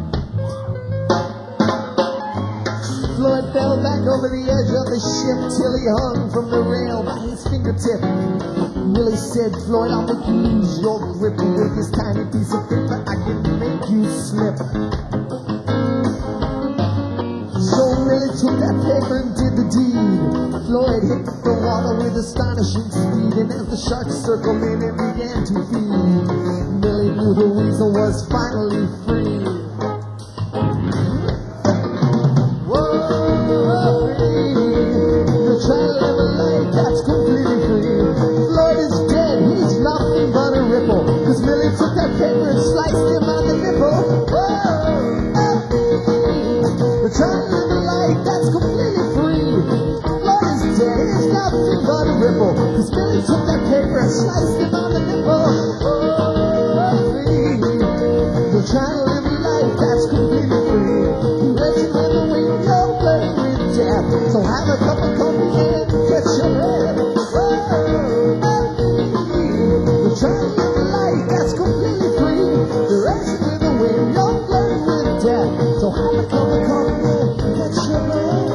Floyd fell back over the edge of the ship till he hung from the rail by his fingertip. Willie said, "Floyd, I'll make you lose your grip, and with this tiny piece of paper I can make you slip." So Millie took that paper and did the deed. Floyd hit the water with astonishing speed, and as the sharks circled in and began to feed, Millie knew the weasel was finally free. That's completely free. Floyd is dead, he's nothing but a ripple, 'cause Millie took that paper and sliced him on the nipple. We're trying to live a life that's completely free. Floyd is dead, he's nothing but a ripple, 'cause Millie took that paper and sliced him on the nipple. We're trying to live a life that's completely free. Wretched women when you're playing with death, so have a cup of coffee and get your breath. We're trying to live a life that's completely free. The rest of the way you're flirting with death, so have a cup of coffee and get your breath.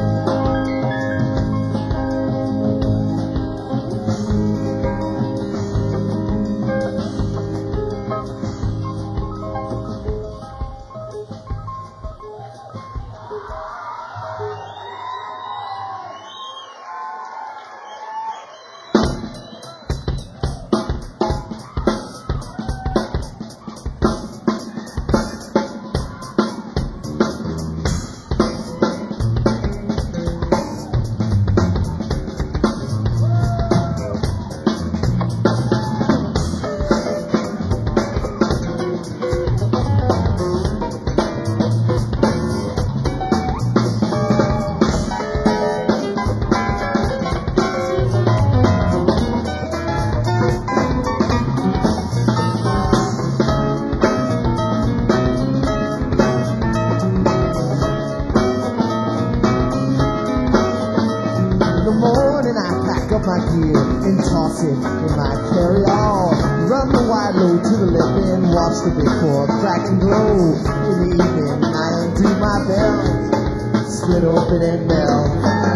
Up my gear and toss it in my carry-on. Run the wide load to the left and watch the big cord crack and glow. In the evening, I undo my belt, split open and melt.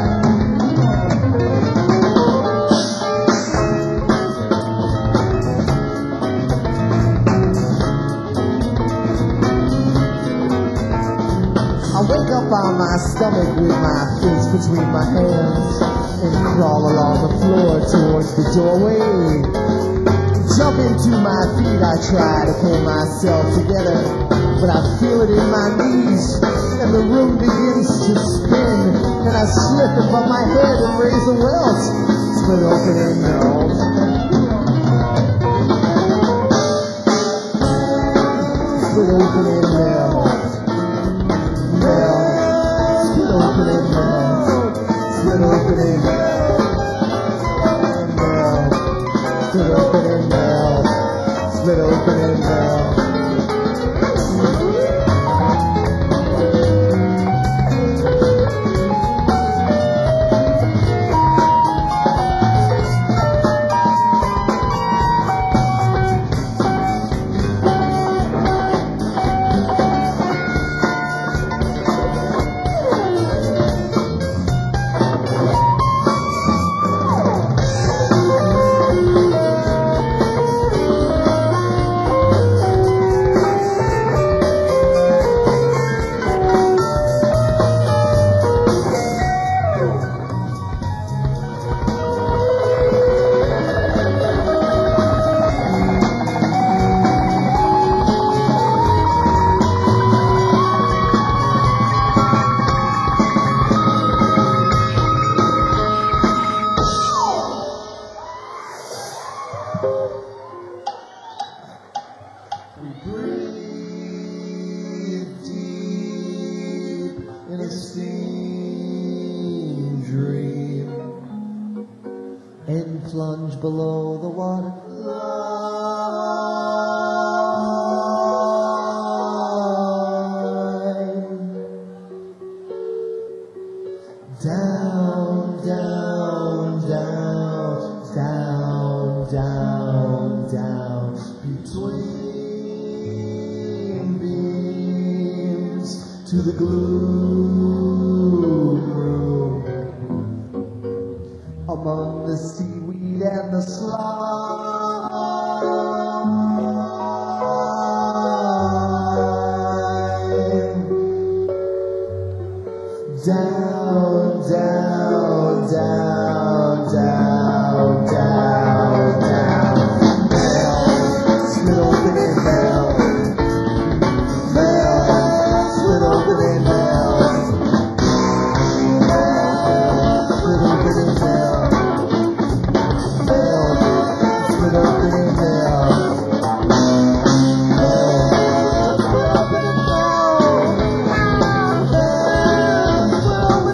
I wake up on my stomach with my face between my hands and crawl along the floor towards the doorway. Jumping to my feet, I try to pull myself together, but I feel it in my knees, and the room begins to spin, and I slip and bump my head and raise the wells, split open and melt. Split open and melt. Melt. Split open and melt. Split open and melt. Split open and melt. Split open and melt. And plunge below the waterline. Down down, down between beams to the gloom room among the seaweed and the slime. Down, down, down, down, down, down. Bell, split open in hell. Bell, split open in hell. Bell, split open in hell. Bell, split open in hell. Bell, split open in hell.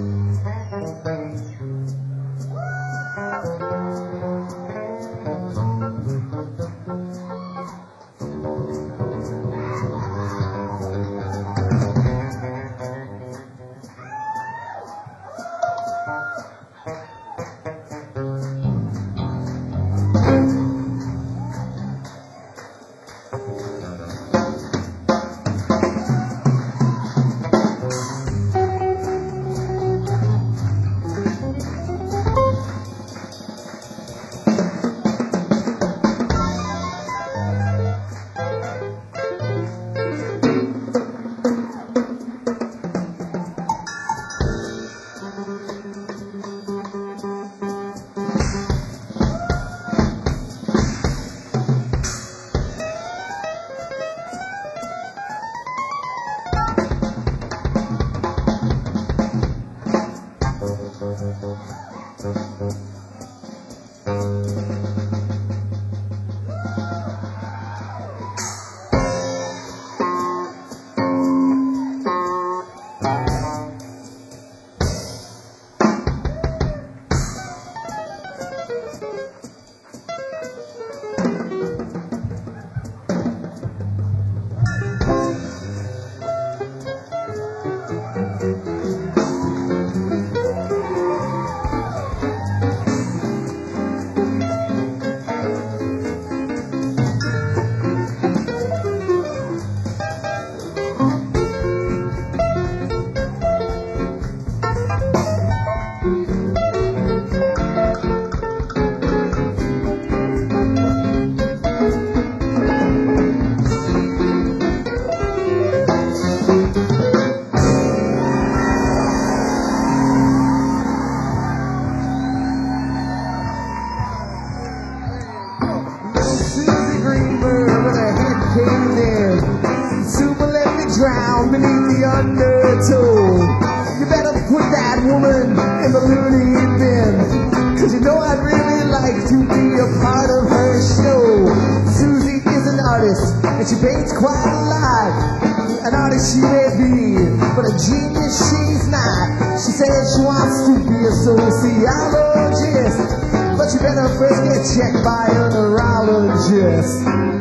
drown beneath the undertow. You better put that woman in the loony bin, 'cause you know I'd really like to be a part of her show. Susie is an artist, and she paints quite a lot. An artist she may be, but a genius she's not. She says she wants to be a sociologist, but you better first get checked by a neurologist.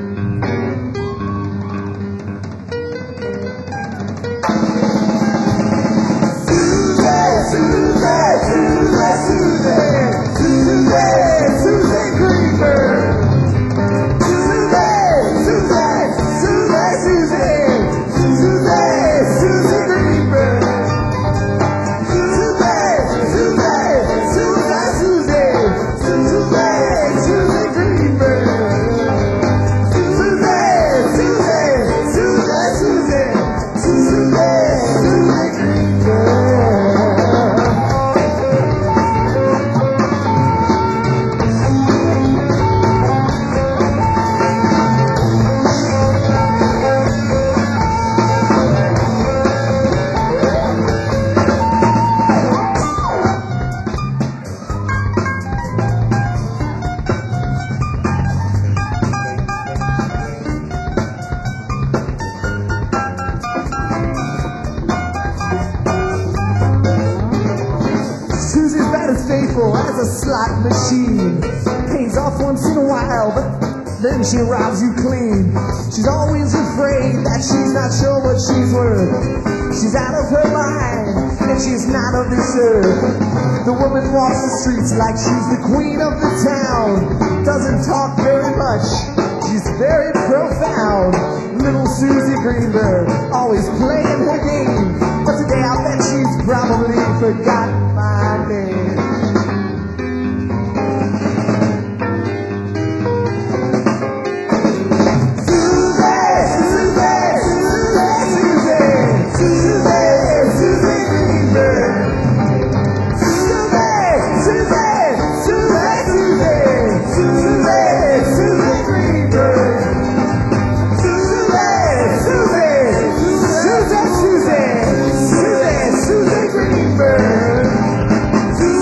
Faithful as a slot machine, pays off once in a while, but then she robs you clean. She's always afraid that she's not sure what she's worth. She's out of her mind, and she's not of this earth. The woman walks the streets like she's the queen of the town. Doesn't talk very much, she's very profound. Little Susie Greenberg, always playing her game, but today I bet she's probably forgotten my name. Susie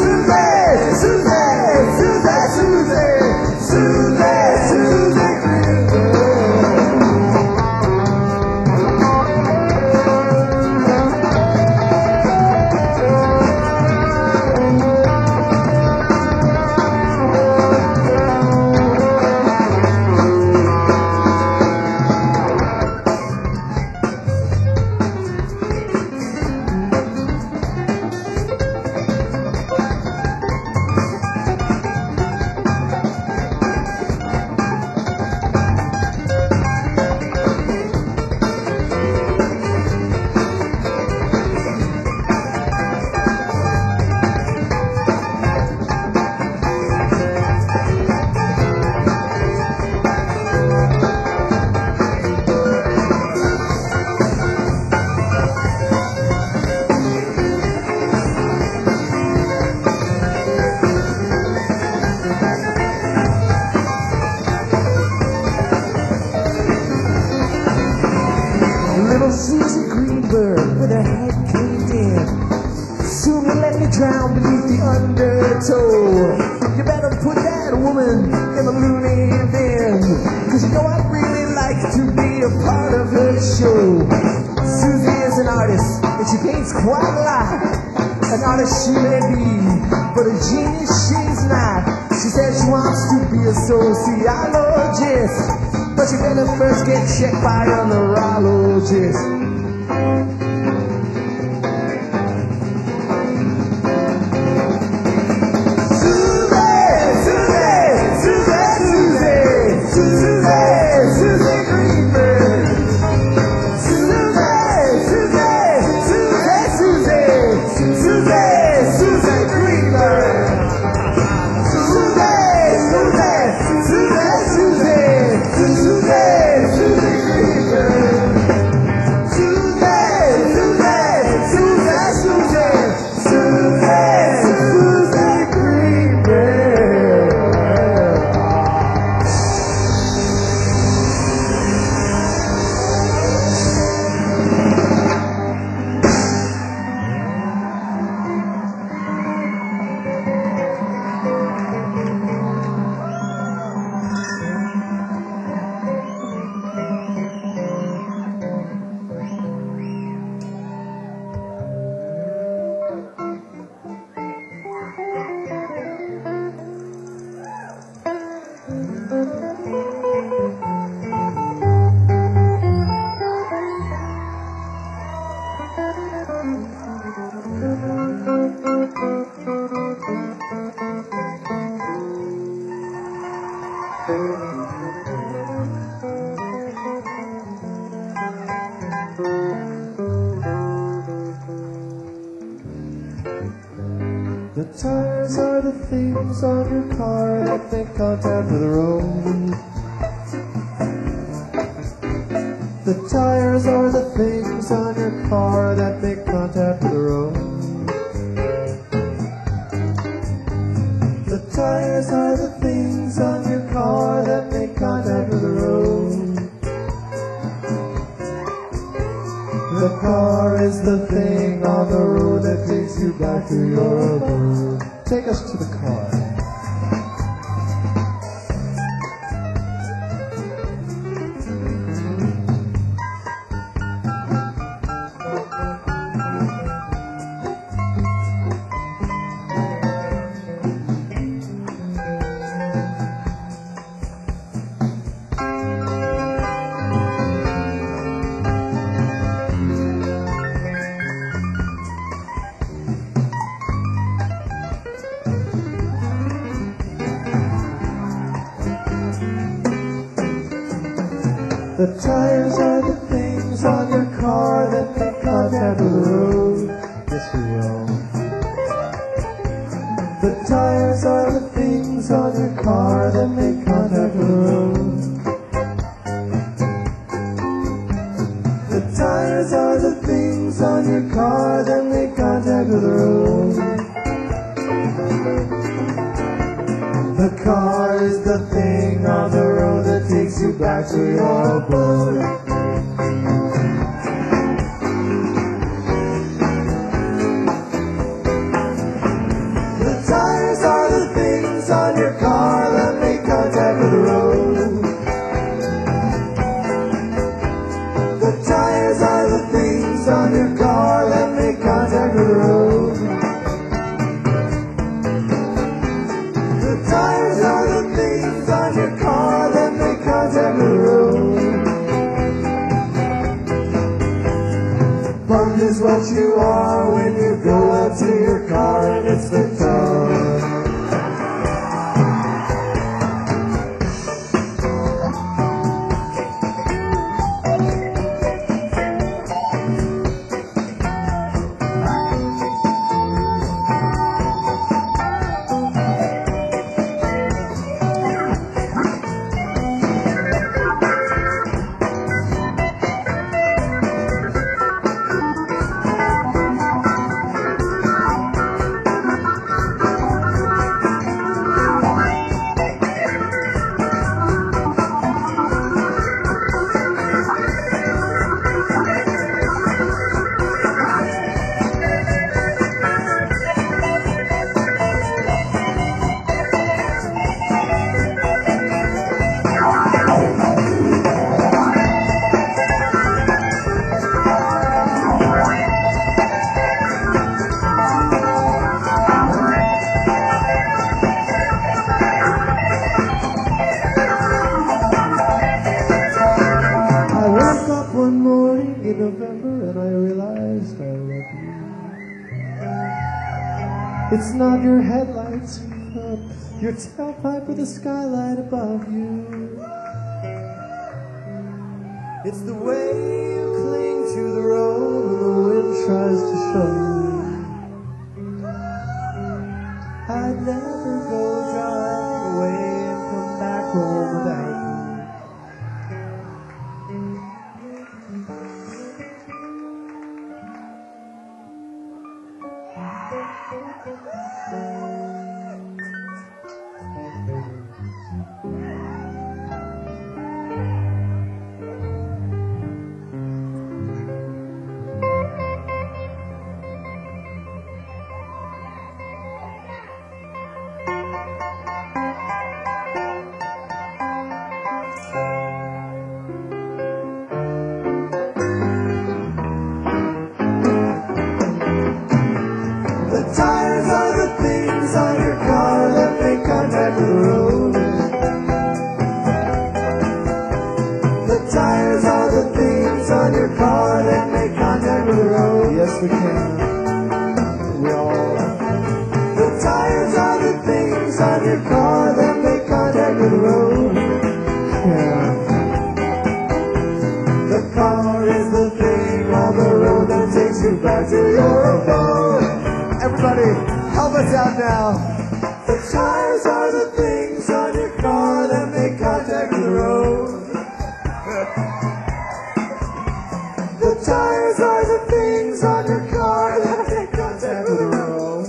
gonna drown beneath the undertow. You better put that woman in the loony bin, 'cause you know I'd really like to be a part of her show. Susie is an artist, and she paints quite a lot. An artist she may be, but a genius she's not. She says she wants to be a sociologist, but you better first get checked by a neurologist. The tires are the things on your car that make contact with the road. The tires are the things on your car that make contact with the road. The tires are the things on your car that make contact with the road. The car is the thing on the road that takes you back to your abode. Take us to the car. The tires are the things on your car that make contact with the road. Yes, we will. The tires are the things on your car that make contact with the road. The tires are the things on your car that make contact with the road. The car is the thing on the road that takes you back to your abode. The tires are the things on your car that make contact with the road. The tires are the things on your car that make contact with the road. The tires are the things on your car that make contact with the road. It's not your headlights, but your tailpipe or the skylight above you. It's the way you cling to the road when the wind tries to show you. I'd never go driving away and come back home without you. The tires are the things on your car that make contact with the road. The tires are the things on your car that make contact with the road. Yes, we can. We all. The tires are the things on your car that make contact with the road. Yeah. The car is the thing on the road that takes you back to your abode. Everybody, help us out now. The tires are the things on your car that make contact with the road. The tires are the things on your car that make contact with the road.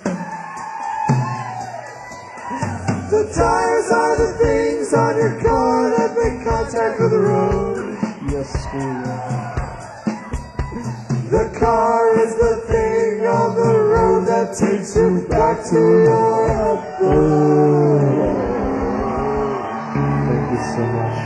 The tires are the things on your car that make contact with the road. Yes, we are. The car is the thing on the road that takes you back to your abode. Thank you so much.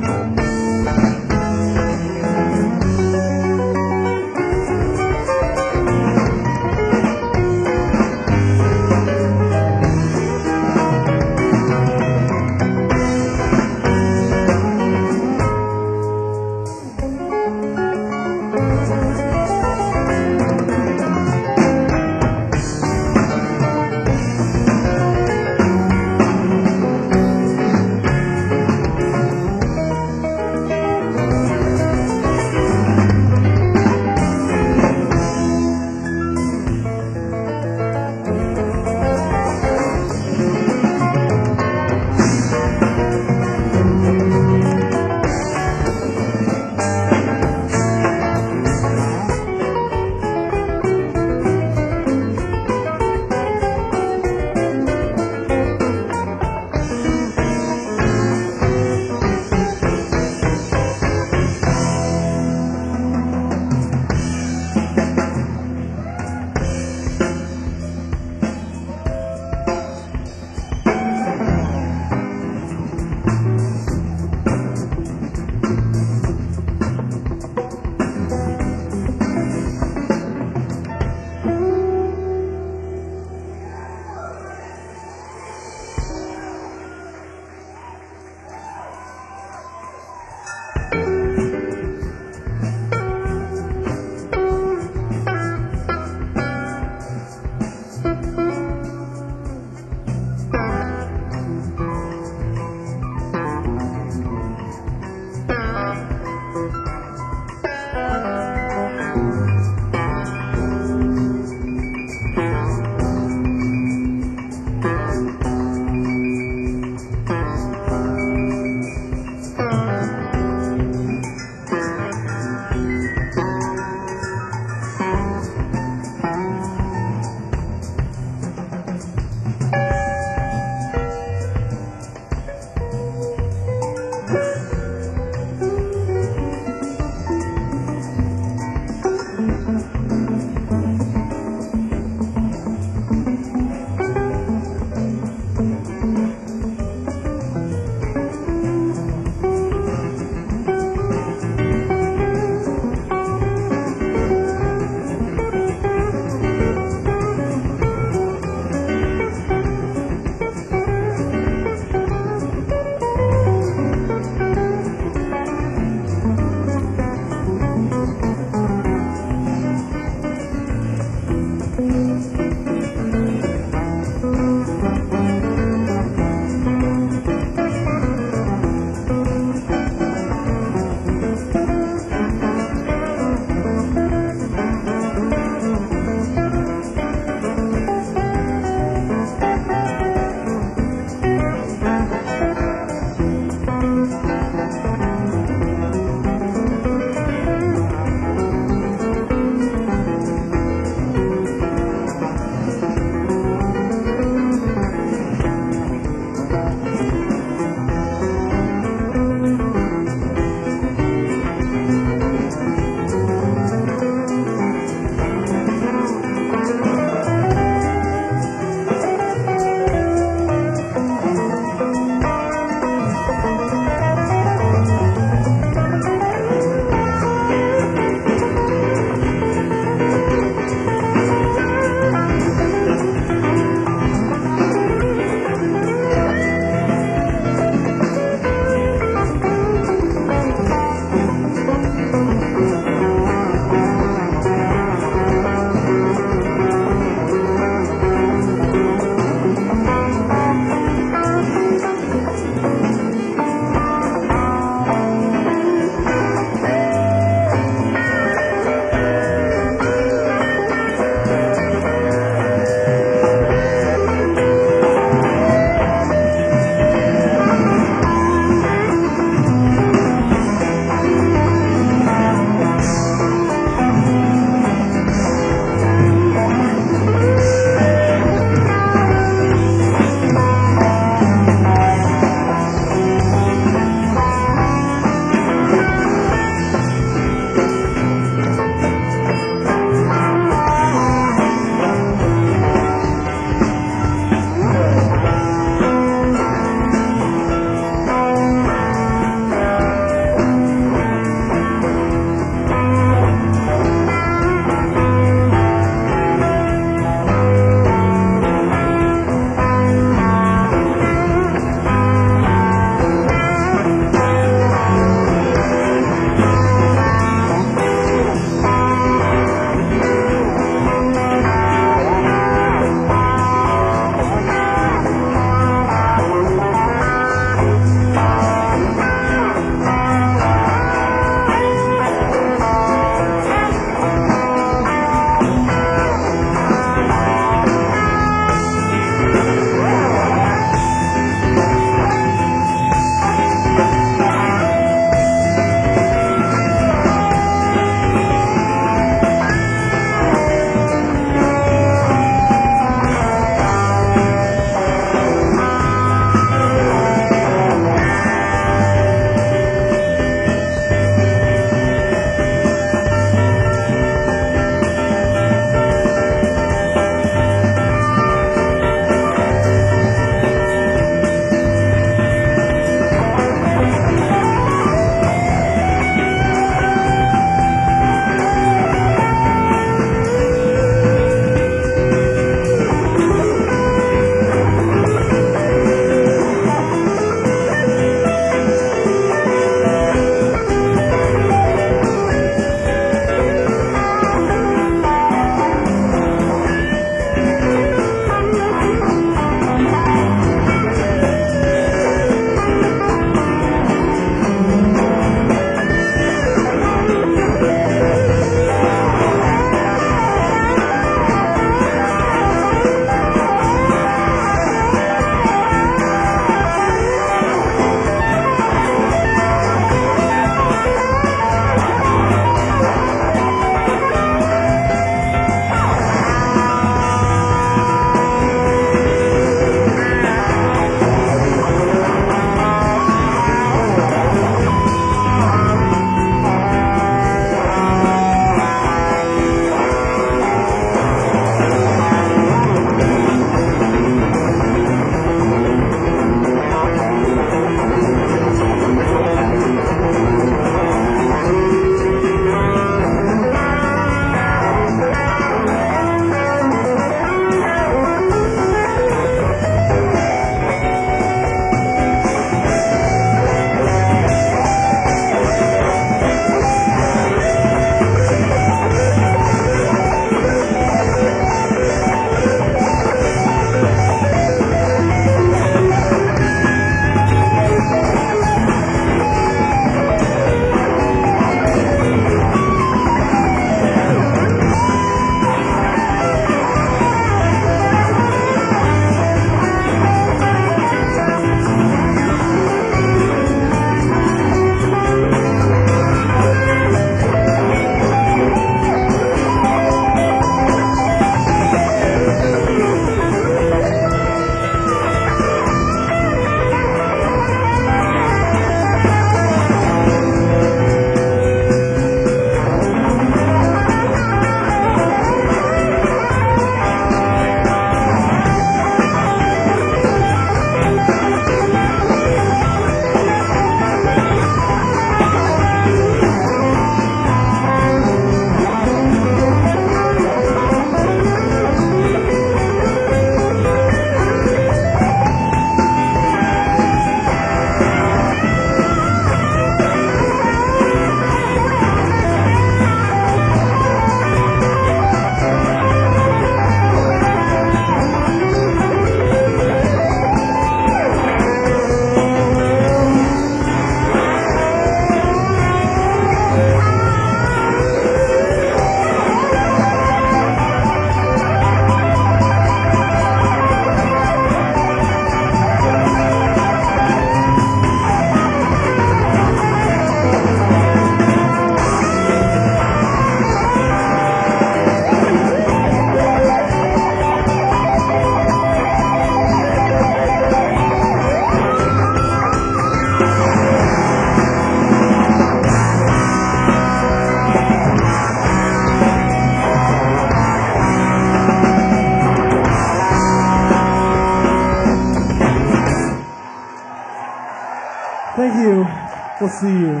Thank you. We'll see you.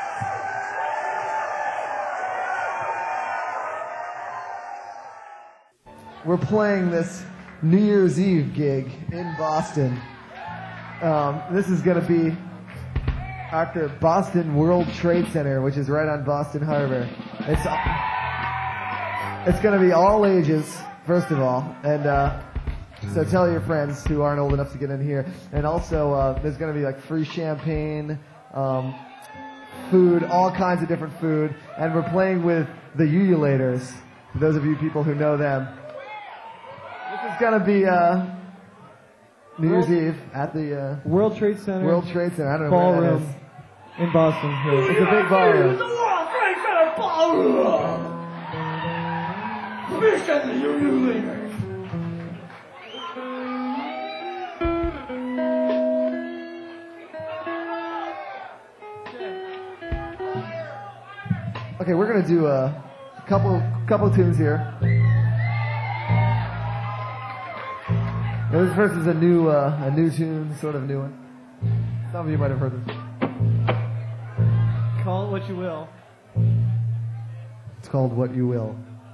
We're playing this New Year's Eve gig in Boston. This is going to be at the Boston World Trade Center, which is right on Boston Harbor. It's going to be all ages, first of all, and so tell your friends who aren't old enough to get in here. And also, there's going to be like free champagne, food, all kinds of different food, and we're playing with the Ululators. For those of you people who know them, this is going to be New Year's Eve at the World Trade Center. World Trade Center. I don't know where that Ballroom is. in Boston. Here. It's a big ballroom. The World Trade Center Ballroom! Mission the Ululators! Okay, we're gonna do a couple tunes here. Now, this first is a new tune, sort of new one. Some of you might have heard this. Call it what you will. It's called "What You Will."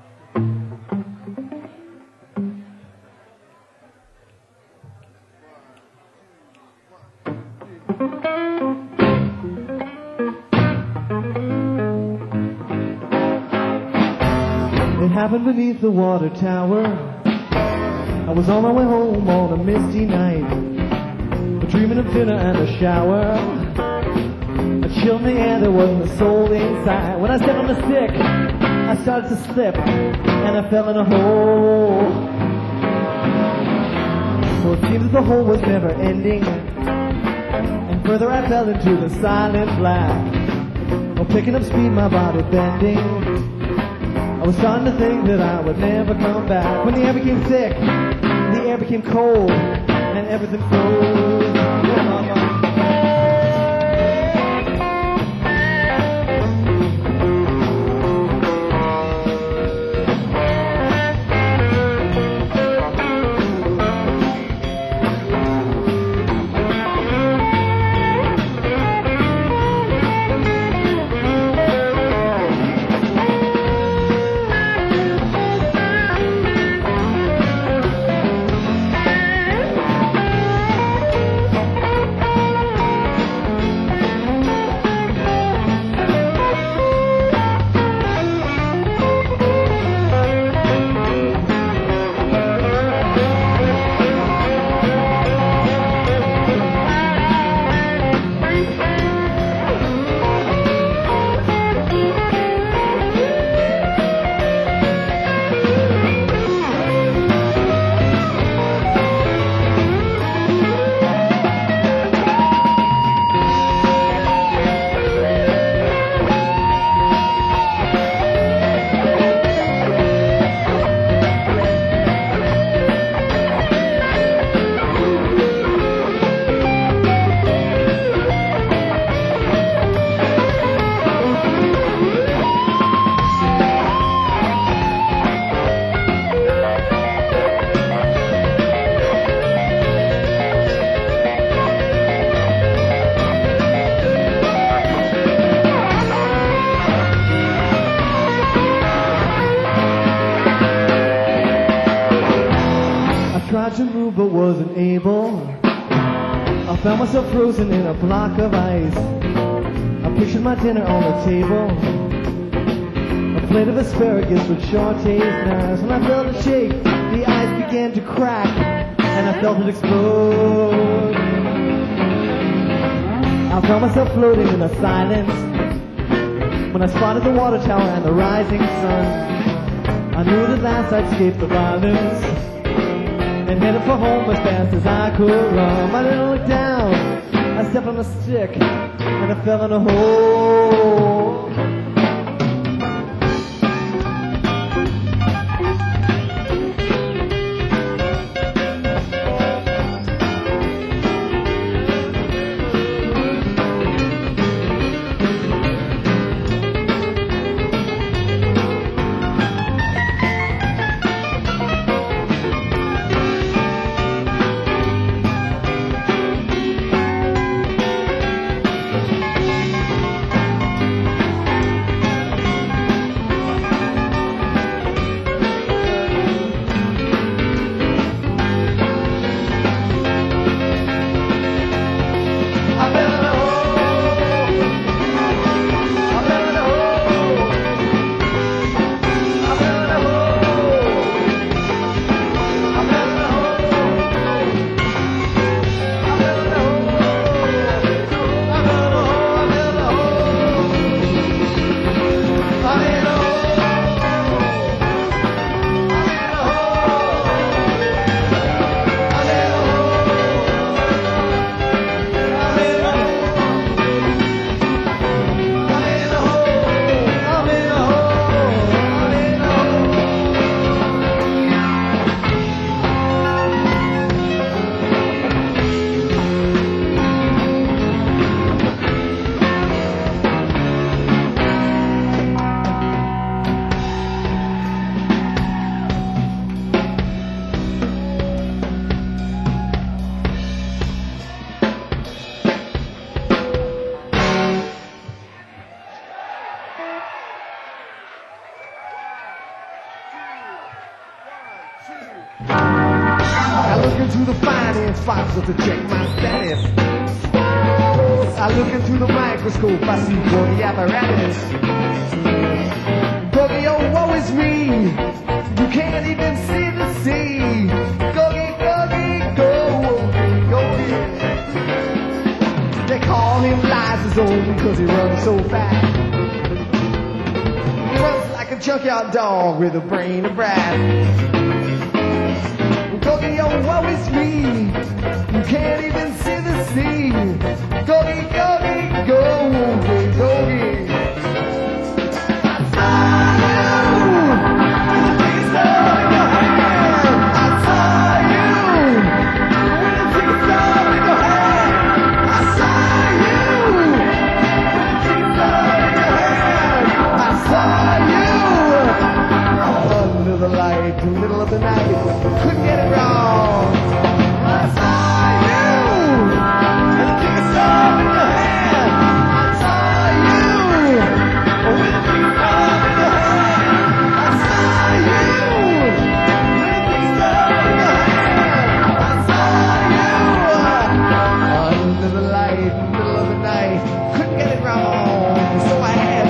It happened beneath the water tower. I was on my way home on a misty night, dreaming of dinner and a shower. A chill in the air, there wasn't a soul inside. When I stepped on the stick, I started to slip, and I fell in a hole. Well, it seemed that the hole was never ending, and further I fell into the silent black. Well, picking up speed, my body bending. I was starting to think that I would never come back. When the air became thick, the air became cold, and everything froze. Tried to move but wasn't able. I found myself frozen in a block of ice. I pictured my dinner on the table, a plate of asparagus with sauteed nice. When I felt it shake, the ice began to crack, and I felt it explode. I found myself floating in the silence when I spotted the water tower and the rising sun. I knew that at last I'd escaped the violence and headed for home as fast as I could run. I didn't look down, I stepped on a stick, and I fell in a hole. I look into the finance files to check my status. I look into the microscope, I see for the apparatus. Boogie, oh, woe is me. You can't even see the sea. Googie, googie, go, googie. They call him Liza's own because he runs so fast. He runs like a junkyard dog with a brain of brass. Googie, oh, woe is me. You can't even see the sea. Googie, googie, go, googie, googie. I saw you with a pistol in your hand. I saw you with a pistol in your hand. I saw you with a pistol in your hand. I saw you under the light, in the middle of the night. Couldn't get it wrong. I saw you with a pistol in your hand. I saw you with a pistol in your hand. I saw you with a pistol in your hand. I saw you under the light, in the middle of the night. Couldn't get it wrong, so I had to.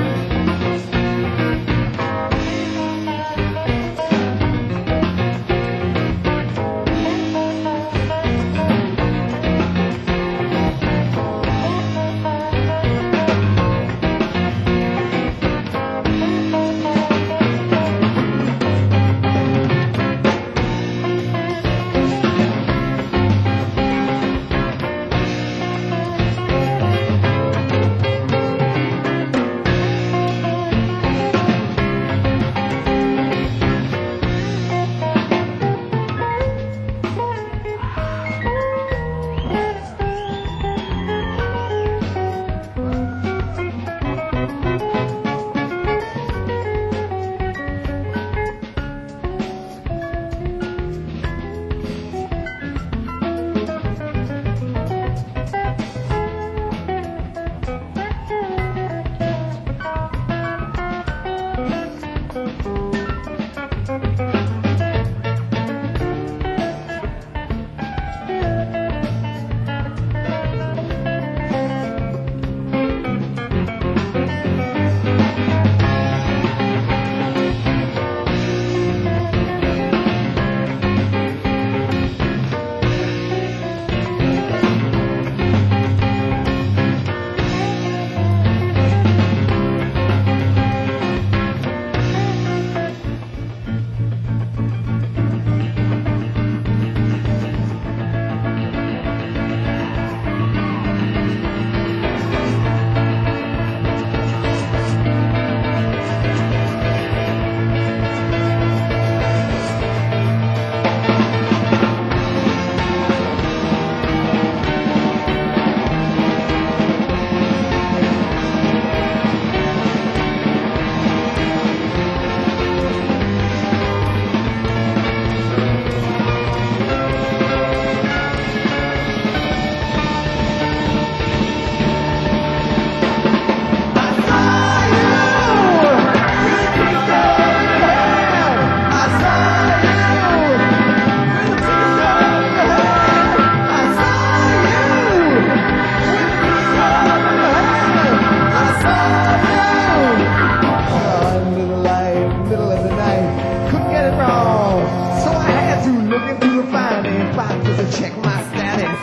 Check my status.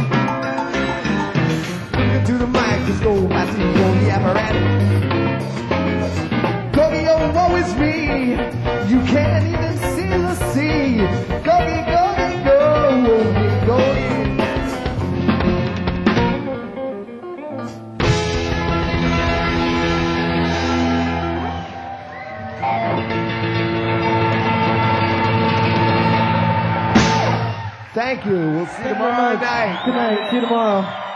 Look into the microscope, I see all the apparatus. Googie, oh, woe is me. You can't even see the sea. Googie, googie, go, googie, googie. Thank you. We'll see you tomorrow night. Good night. See you tomorrow.